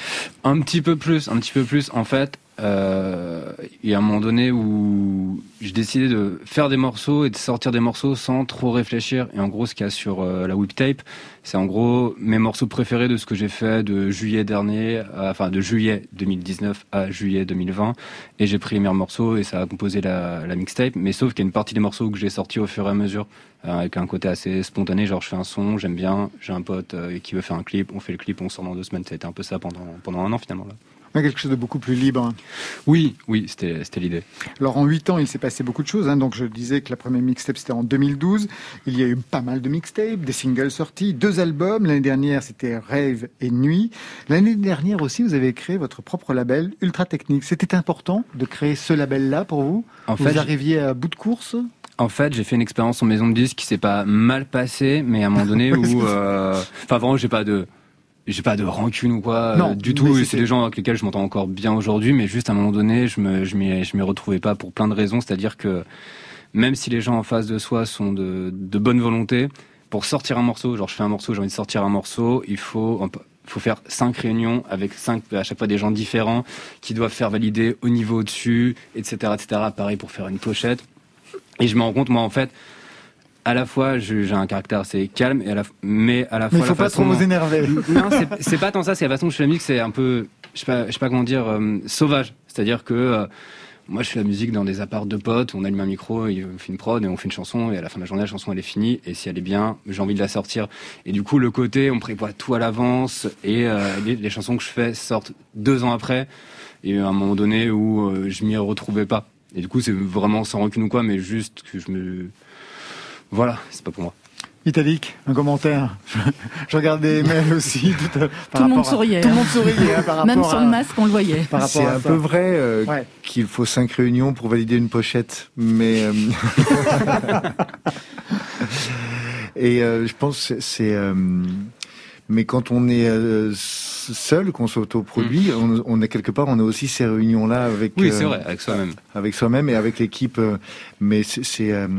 Un petit peu plus, un petit peu plus. En fait, euh, il y a un moment donné où j'ai décidé de faire des morceaux et de sortir des morceaux sans trop réfléchir. Et en gros, ce qu'il y a sur euh, la Whip Tape, c'est en gros mes morceaux préférés de ce que j'ai fait de juillet dernier, à, enfin de juillet deux mille dix-neuf à juillet deux mille vingt. Et j'ai pris les meilleurs morceaux et ça a composé la, la mixtape. Mais sauf qu'il y a une partie des morceaux que j'ai sortis au fur et à mesure, euh, avec un côté assez spontané. Genre, je fais un son, j'aime bien, j'ai un pote euh, qui veut faire un clip, on fait le clip, on sort dans deux semaines. Ça a été un peu ça pendant pendant un an finalement là. Ouais, quelque chose de beaucoup plus libre. Oui, oui, c'était, c'était l'idée. Alors en huit ans, il s'est passé beaucoup de choses. Hein. Donc je disais que la première mixtape c'était en deux mille douze. Il y a eu pas mal de mixtapes, des singles sortis, deux albums. L'année dernière, c'était Rêve et Nuit. L'année dernière aussi, vous avez créé votre propre label, Ultra Technique. C'était important de créer ce label-là pour vous. En vous fait, arriviez à bout de course. En fait, j'ai fait une expérience en maison de disques qui s'est pas mal passée, mais à un moment donné où, euh... enfin vraiment, j'ai pas de J'ai pas de rancune ou quoi non, euh, du tout. C'est, c'est des gens avec lesquels je m'entends encore bien aujourd'hui, mais juste à un moment donné, je me, je m'y, je m'y retrouvais pas pour plein de raisons. C'est-à-dire que même si les gens en face de soi sont de, de bonne volonté, pour sortir un morceau, genre je fais un morceau, j'ai envie de sortir un morceau, il faut, faut faire cinq réunions avec cinq, à chaque fois des gens différents qui doivent faire valider au niveau au-dessus, et cetera, et cetera. Pareil pour faire une pochette. Et je me rends compte, moi, en fait, à la fois, j'ai un caractère assez calme, et à la, mais à la fois. Mais il faut la pas façon trop vous énerver. Non, c'est, c'est pas tant ça, c'est la façon dont je fais la musique, c'est un peu, je sais pas, je sais pas comment dire, euh, sauvage. C'est-à-dire que euh, moi, je fais la musique dans des apparts de potes, on allume un micro, on fait une prod et on fait une chanson, et à la fin de la journée, la chanson elle est finie, et si elle est bien, j'ai envie de la sortir. Et du coup, le côté, on prévoit tout à l'avance, et euh, les, les chansons que je fais sortent deux ans après, et à un moment donné où euh, je m'y retrouvais pas. Et du coup, c'est vraiment sans rancune ou quoi, mais juste que je me... Voilà, c'est pas pour moi. Vitalik, un commentaire. Je regardais les mails aussi. Tout, à, tout le monde souriait. Tout le monde souriait hein, par rapport Même sur à, le masque, on le voyait. Par c'est un ça. peu vrai euh, ouais. qu'il faut cinq réunions pour valider une pochette, mais euh... et euh, je pense que c'est. Euh... Mais quand on est euh, seul, qu'on s'autoproduit, mmh. on, on est quelque part, on a aussi ces réunions-là avec. Oui, c'est euh, vrai, avec soi-même. Avec soi-même et avec l'équipe. Euh, mais c'est. c'est euh,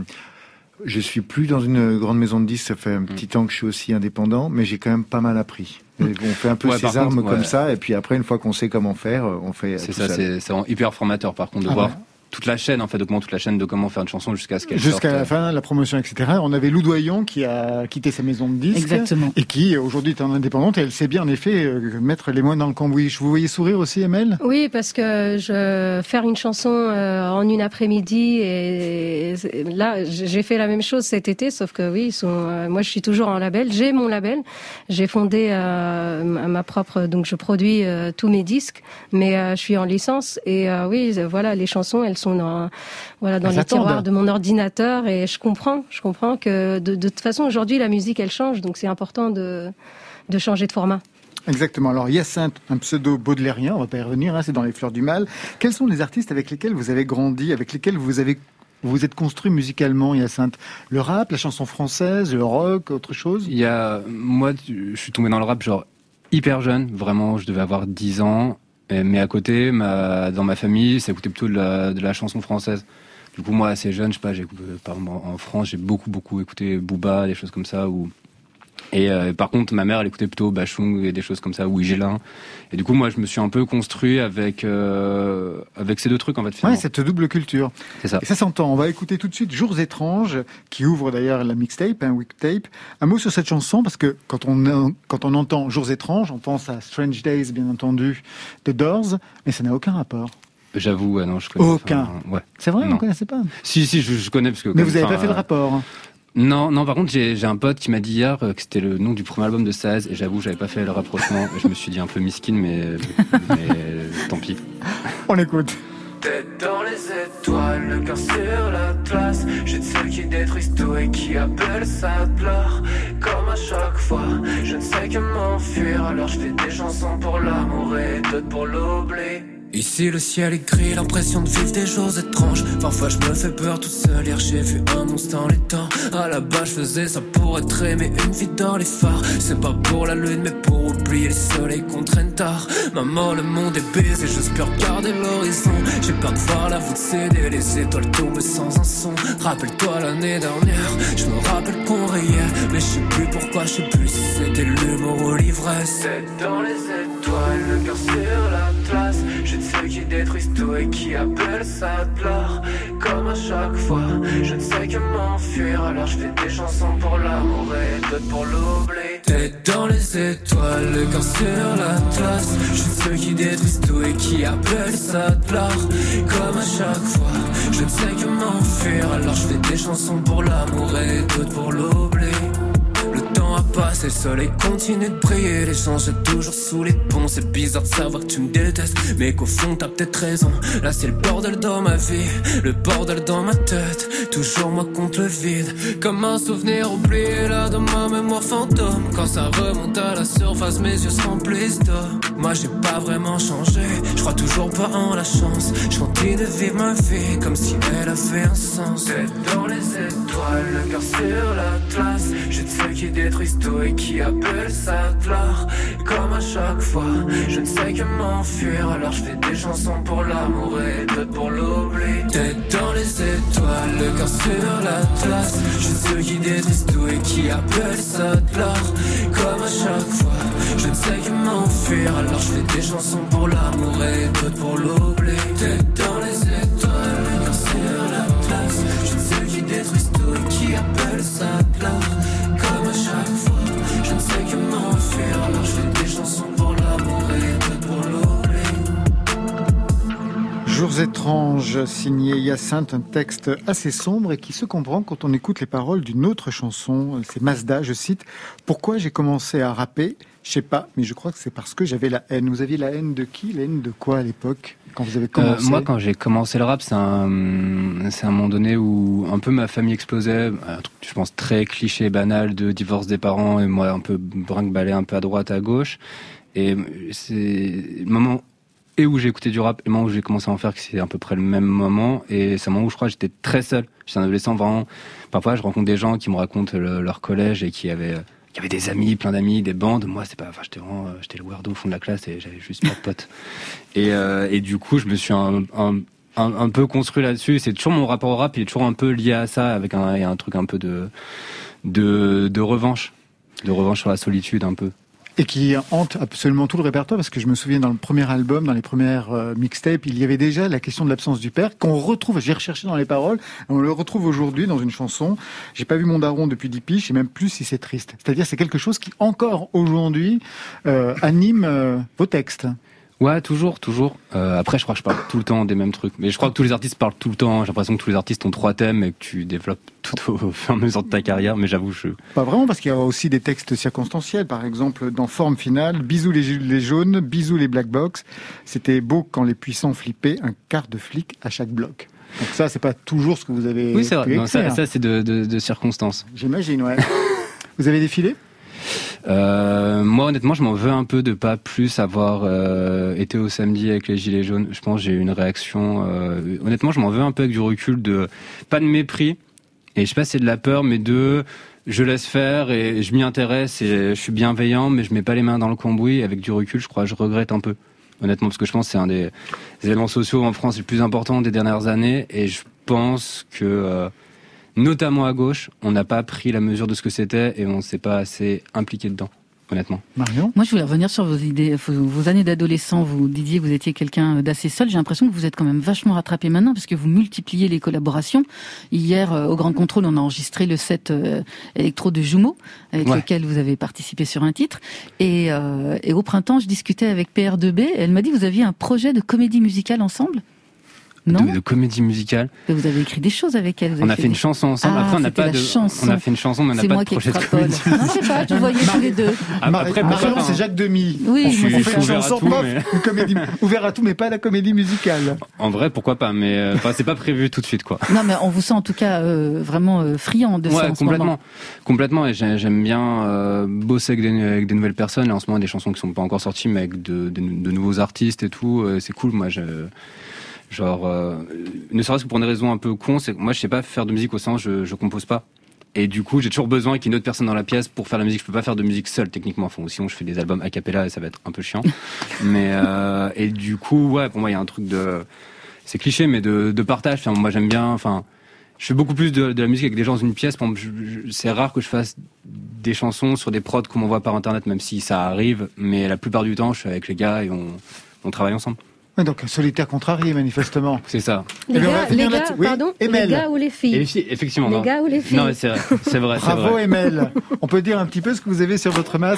je suis plus dans une grande maison de disques, ça fait un petit mmh. temps que je suis aussi indépendant, mais j'ai quand même pas mal appris. Mmh. On fait un peu ouais, ses armes contre, comme ouais. ça, et puis après, une fois qu'on sait comment faire, on fait. C'est tout ça, seul. c'est, c'est hyper formateur par contre de ah voir. Ouais. Toute la chaîne, en fait, de comment toute la chaîne de comment faire une chanson jusqu'à ce qu'elle Jusqu'à sorte. la fin, la promotion, et cetera. On avait Lou Doyon qui a quitté sa maison de disques. Exactement. Et qui, aujourd'hui, est en indépendante. Et elle sait bien, en effet, euh, mettre les mains dans le cambouis. Vous voyez sourire aussi, Emel ? Oui, parce que je faire une chanson euh, en une après-midi. Et, et là, j'ai fait la même chose cet été, sauf que oui, ils sont, euh, moi, je suis toujours en label. J'ai mon label. J'ai fondé euh, ma propre... Donc, je produis euh, tous mes disques. Mais euh, je suis en licence. Et euh, oui, voilà, les chansons, elles sont dans, voilà, dans les tiroirs de mon ordinateur et je comprends, je comprends que de, de toute façon aujourd'hui la musique elle change, donc c'est important de, de changer de format. Exactement. Alors Hyacinthe, un pseudo baudelairien, on va pas y revenir, hein, c'est dans les fleurs du mal. Quels sont les artistes avec lesquels vous avez grandi, avec lesquels vous avez vous vous êtes construit musicalement, Hyacinthe ? Le rap, la chanson française, le rock, autre chose ? Il y a, moi, je suis tombé dans le rap genre hyper jeune, vraiment, je devais avoir dix ans. Mais à côté, ma, dans ma famille, ça écoutait plutôt de la, de la chanson française. Du coup, moi, assez jeune, je sais pas, j'ai, par exemple, en France, j'ai beaucoup, beaucoup écouté Booba, des choses comme ça. Ou... Et euh, par contre, ma mère, elle écoutait plutôt Bachung et des choses comme ça, ou Igelin. Et du coup, moi, je me suis un peu construit avec euh, avec ces deux trucs, en fait. Ouais, cette double culture. C'est ça. Et ça s'entend. On va écouter tout de suite Jours étranges, qui ouvre d'ailleurs la mixtape, un weektape. Un mot sur cette chanson, parce que quand on quand on entend Jours étranges, on pense à Strange Days, bien entendu, de Doors, mais ça n'a aucun rapport. J'avoue, ouais, non, je connais. Aucun. Enfin, ouais. C'est vrai, non. vous ne connaissez pas ? Si, si, je, je connais parce que. Mais vous n'avez pas fait le rapport. Non, non. Par contre, j'ai, j'ai un pote qui m'a dit hier que c'était le nom du premier album de Saz, et j'avoue, j'avais pas fait le rapprochement. Je me suis dit un peu miskin, mais, mais tant pis. On écoute. Tête dans les étoiles, le cœur sur la place. J'ai de celles qui détruisent tout et qui appellent ça de l'art. Comme à chaque fois, je ne sais que m'enfuir. Alors je fais des chansons pour l'amour et d'autres pour l'oubli. Ici le ciel est gris, l'impression de vivre des jours étranges. Parfois je me fais peur tout seul, hier j'ai vu un monstre dans les temps. À la base je faisais ça pour être aimé, une vie dans les phares. C'est pas pour la lune mais pour oublier les soleils qu'on traîne tard. Maman le monde est baisé, j'ose plus regarder l'horizon. J'ai peur de voir la voûte céder, les étoiles tomber sans un son. Rappelle-toi l'année dernière, je me rappelle qu'on riait, mais je sais plus pourquoi, je sais plus si c'était l'humour ou l'ivresse. Tête dans les étoiles, le cœur sur la place. J'ai de ceux qui détruisent tout et qui appellent ça de l'art. Comme à chaque fois, je ne sais que m'enfuir. Alors je fais des chansons pour l'amour et d'autres pour l'oubli. Tête dans les étoiles, le cœur sur la place. J'ai de ceux qui détruisent tout et qui appellent ça de l'art. Comme à chaque fois, je ne sais que m'enfuir. Alors je fais des chansons pour l'amour et d'autres pour l'oubli. Le temps a passé, le soleil continue de briller. Les gens jettent toujours sous les ponts. C'est bizarre de savoir que tu me détestes, mais qu'au fond t'as peut-être raison. Là c'est le bordel dans ma vie, le bordel dans ma tête. Toujours moi contre le vide, comme un souvenir oublié là dans ma mémoire fantôme. Quand ça remonte à la surface, mes yeux se remplissent d'eau. Moi j'ai pas vraiment changé, je crois toujours pas en la chance. Je continue de vivre ma vie comme si elle avait un sens. Tête dans les étoiles, le cœur sur la place. J'ai de ceux qui détruisent tout et qui appellent ça de l'art. Comme à chaque fois, je ne sais que m'enfuir. Alors je fais des chansons pour l'amour et d'autres pour l'oubli. Tête dans les étoiles, le cœur sur la place. J'ai de ceux qui détruisent tout et qui appellent ça de l'art. Comme à chaque fois, je ne sais que m'enfuir. Alors je fais des chansons pour l'amour et d'autres pour l'oubli. Tête dans les étoiles, le cœur sur la place. J'ai de ceux qui détruisent tout et qui appellent ça de l'art. Comme à chaque fois, je ne sais que m'enfuir. Alors je fais des chansons pour l'amour et d'autres pour l'oubli. Jours étranges, signé Hyacinthe, un texte assez sombre et qui se comprend quand on écoute les paroles d'une autre chanson. C'est Mazda, je cite. Pourquoi j'ai commencé à rapper ? Je sais pas, mais je crois que c'est parce que j'avais la haine. Vous aviez la haine de qui ? La haine de quoi à l'époque ? quand vous avez commencé? euh, Moi, quand j'ai commencé le rap, c'est un, c'est un moment donné où un peu ma famille explosait. Un truc, je pense, très cliché, banal, de divorce des parents et moi un peu brinque-ballé un peu à droite, à gauche. Et c'est le moment et où j'ai écouté du rap et le moment où j'ai commencé à en faire, que c'est à peu près le même moment. Et c'est un moment où je crois que j'étais très seul. J'étais un adolescent vraiment. Parfois, je rencontre des gens qui me racontent le, leur collège et qui avaient, qui avaient des amis, plein d'amis, des bandes. Moi, c'est pas. Enfin, j'étais vraiment, j'étais le weirdo au fond de la classe et j'avais juste pas de potes. Et, euh, et du coup, je me suis un, un, un, un peu construit là-dessus. C'est toujours mon rapport au rap, il est toujours un peu lié à ça, avec un, il y a un truc un peu de, de, de revanche, de revanche sur la solitude un peu. Et qui hante absolument tout le répertoire, parce que je me souviens dans le premier album, dans les premières euh, mixtapes, il y avait déjà la question de l'absence du père, qu'on retrouve, j'ai recherché dans les paroles, on le retrouve aujourd'hui dans une chanson, j'ai pas vu mon daron depuis dix piges, je sais même plus si c'est triste. C'est-à-dire c'est quelque chose qui encore aujourd'hui euh, anime euh, vos textes. Ouais, toujours, toujours. Euh, après, je crois que je parle tout le temps des mêmes trucs. Mais je crois que tous les artistes parlent tout le temps. J'ai l'impression que tous les artistes ont trois thèmes et que tu développes tout au fur et à mesure de ta carrière. Mais j'avoue, je... Pas vraiment, parce qu'il y a aussi des textes circonstanciels. Par exemple, dans Forme Finale, bisous les gilets jaunes, bisous les black box. C'était beau quand les puissants flippaient, un quart de flic à chaque bloc. Donc ça, c'est pas toujours ce que vous avez Oui, c'est vrai. pu Non, ça, écrire. ça, c'est de, de, de circonstances. J'imagine, ouais. Vous avez défilé ? Euh, moi, honnêtement, je m'en veux un peu de pas plus avoir euh, été au samedi avec les gilets jaunes. Je pense que j'ai eu une réaction. Euh, honnêtement, je m'en veux un peu avec du recul, de pas de mépris. Et je sais pas si c'est de la peur, mais de je laisse faire et je m'y intéresse et je suis bienveillant, mais je mets pas les mains dans le cambouis. Avec du recul, je crois, je regrette un peu. Honnêtement, parce que je pense que c'est un des, des éléments sociaux en France les plus importants des dernières années. Et je pense que euh, notamment à gauche, on n'a pas pris la mesure de ce que c'était et on ne s'est pas assez impliqué dedans, honnêtement. Marion ? Moi, je voulais revenir sur vos idées, vos, vos années d'adolescent. Vous disiez que vous étiez quelqu'un d'assez seul. J'ai l'impression que vous êtes quand même vachement rattrapé maintenant, parce que vous multipliez les collaborations. Hier, euh, au Grand Contrôle, on a enregistré le set euh, électro de Jumeaux, avec Ouais. lequel vous avez participé sur un titre. Et, euh, et au printemps, je discutais avec P R deux B. Et elle m'a dit que vous aviez un projet de comédie musicale ensemble. Non, de, de comédie musicale. que vous avez écrit des choses avec elle. Vous On avez a fait une des... chanson ensemble. Ah, Après, on n'a c'était pas la de. chanson. On a fait une chanson, mais on n'a C'est pas moi de qui projet de extrapole. comédie. Non, je sais pas, je voyais tous les deux. Après, Marion, pourquoi pas, c'est hein. Jacques Demy. Oui, on je fait, suis- on je fait suis une ouvert à chanson tout, pop, mais- une comédie, ouvert à tout, mais pas la comédie musicale. En vrai, pourquoi pas, mais euh, enfin, c'est pas prévu tout de suite, quoi. Non, mais on vous sent en tout cas euh, vraiment euh, friand de ça Ouais, en ce moment. complètement, complètement. Et j'ai- j'aime bien euh, bosser avec des, avec des nouvelles personnes. Là, en ce moment, des chansons qui sont pas encore sorties, mais avec de, de, de nouveaux artistes et tout. Euh, c'est cool. Moi, je, genre, euh, ne serait-ce que pour une raison un peu con, c'est que moi, je sais pas faire de musique au sens, je, je compose pas. Et du coup, j'ai toujours besoin qu'il y ait une autre personne dans la pièce pour faire la musique. Je peux pas faire de musique seul, techniquement. Enfin, sinon, je fais des albums a cappella et ça va être un peu chiant. mais euh, et du coup, ouais, pour moi, il y a un truc de, c'est cliché, mais de, de partage. Enfin, moi, j'aime bien. Enfin, je fais beaucoup plus de, de la musique avec des gens dans une pièce. Par exemple, je- je- c'est rare que je fasse des chansons sur des prods qu'on m'envoie par internet, même si ça arrive. Mais la plupart du temps, je suis avec les gars et on, on travaille ensemble. Ouais, donc, solitaire contrarié, manifestement. C'est ça. Les Eh bien, on va gars, finir les gars, là-dessus. Oui, pardon, Emel. les gars ou les filles Et les filles, effectivement. Les non. gars ou les filles Non, mais c'est vrai. C'est vrai. c'est Bravo, vrai. Emel. On peut dire un petit peu ce que vous avez sur votre masque ?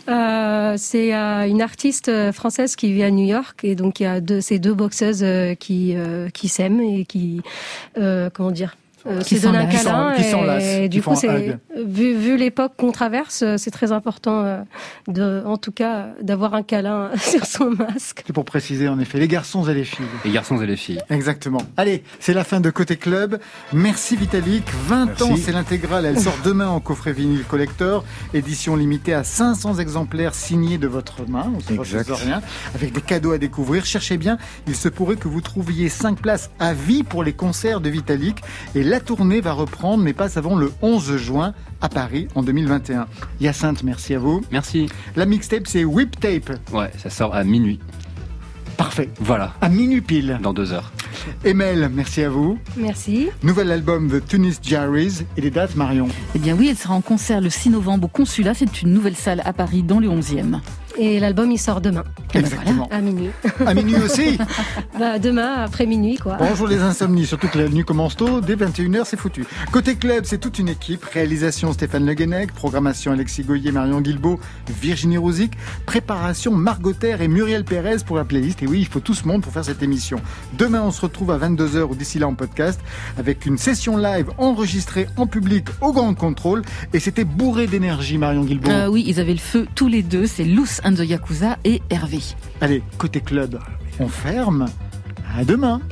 Euh, c'est euh, une artiste euh, française qui vit à New York, et donc il y a deux, ces deux boxeuses euh, qui euh, qui s'aiment et qui euh, comment dire euh, Qui se donnent un s'enlacent. câlin. Qui s'enlacent, Et qui du font coup, un c'est hug. vu vu l'époque qu'on traverse, euh, c'est très important euh, de, en tout cas, d'avoir un câlin sur son masque. C'est pour préciser, en effet, les garçons et les filles. Les garçons et les filles. Exactement. Allez, c'est la fin de Côté Club. Merci Vitalik. vingt Merci. ans, c'est l'intégrale. Elle sort demain en coffret vinyle collector. Édition limitée à cinq cents exemplaires signés de votre main. On se Exact. refuse rien. Avec des cadeaux à découvrir. Cherchez bien. Il se pourrait que vous trouviez cinq places à vie pour les concerts de Vitalik. Et la tournée va reprendre, mais pas avant le onze juin à Paris en deux mille vingt et un. Hyacinthe, merci à vous. Merci. La mixtape, c'est Whip Tape. Ouais, ça sort à minuit. Parfait. Voilà. À minuit pile. Dans deux heures. Emel, merci à vous. Merci. Nouvel album The Tunis Diaries. Et les dates, Marion? Eh bien oui, elle sera en concert le six novembre au Consulat. C'est une nouvelle salle à Paris dans le onzième. Et l'album, il sort demain, Exactement. à minuit. À minuit aussi. Bah, demain, après minuit, quoi. Bonjour les insomnies, surtout que la nuit commence tôt, dès vingt et une heures c'est foutu. Côté club, c'est toute une équipe, réalisation Stéphane Le Guenec, programmation Alexis Goyer, Marion Guilbault, Virginie Rouzic, préparation Margot Terre et Muriel Pérez pour la playlist. Et oui, il faut tout ce monde pour faire cette émission. Demain, on se retrouve à vingt-deux heures ou d'ici là en podcast avec une session live enregistrée en public au Grand Contrôle. Et c'était bourré d'énergie, Marion Guilbault. Euh, oui, ils avaient le feu tous les deux. C'est Loose and the Yakuza et Hervé. Allez, côté club. on ferme. À demain.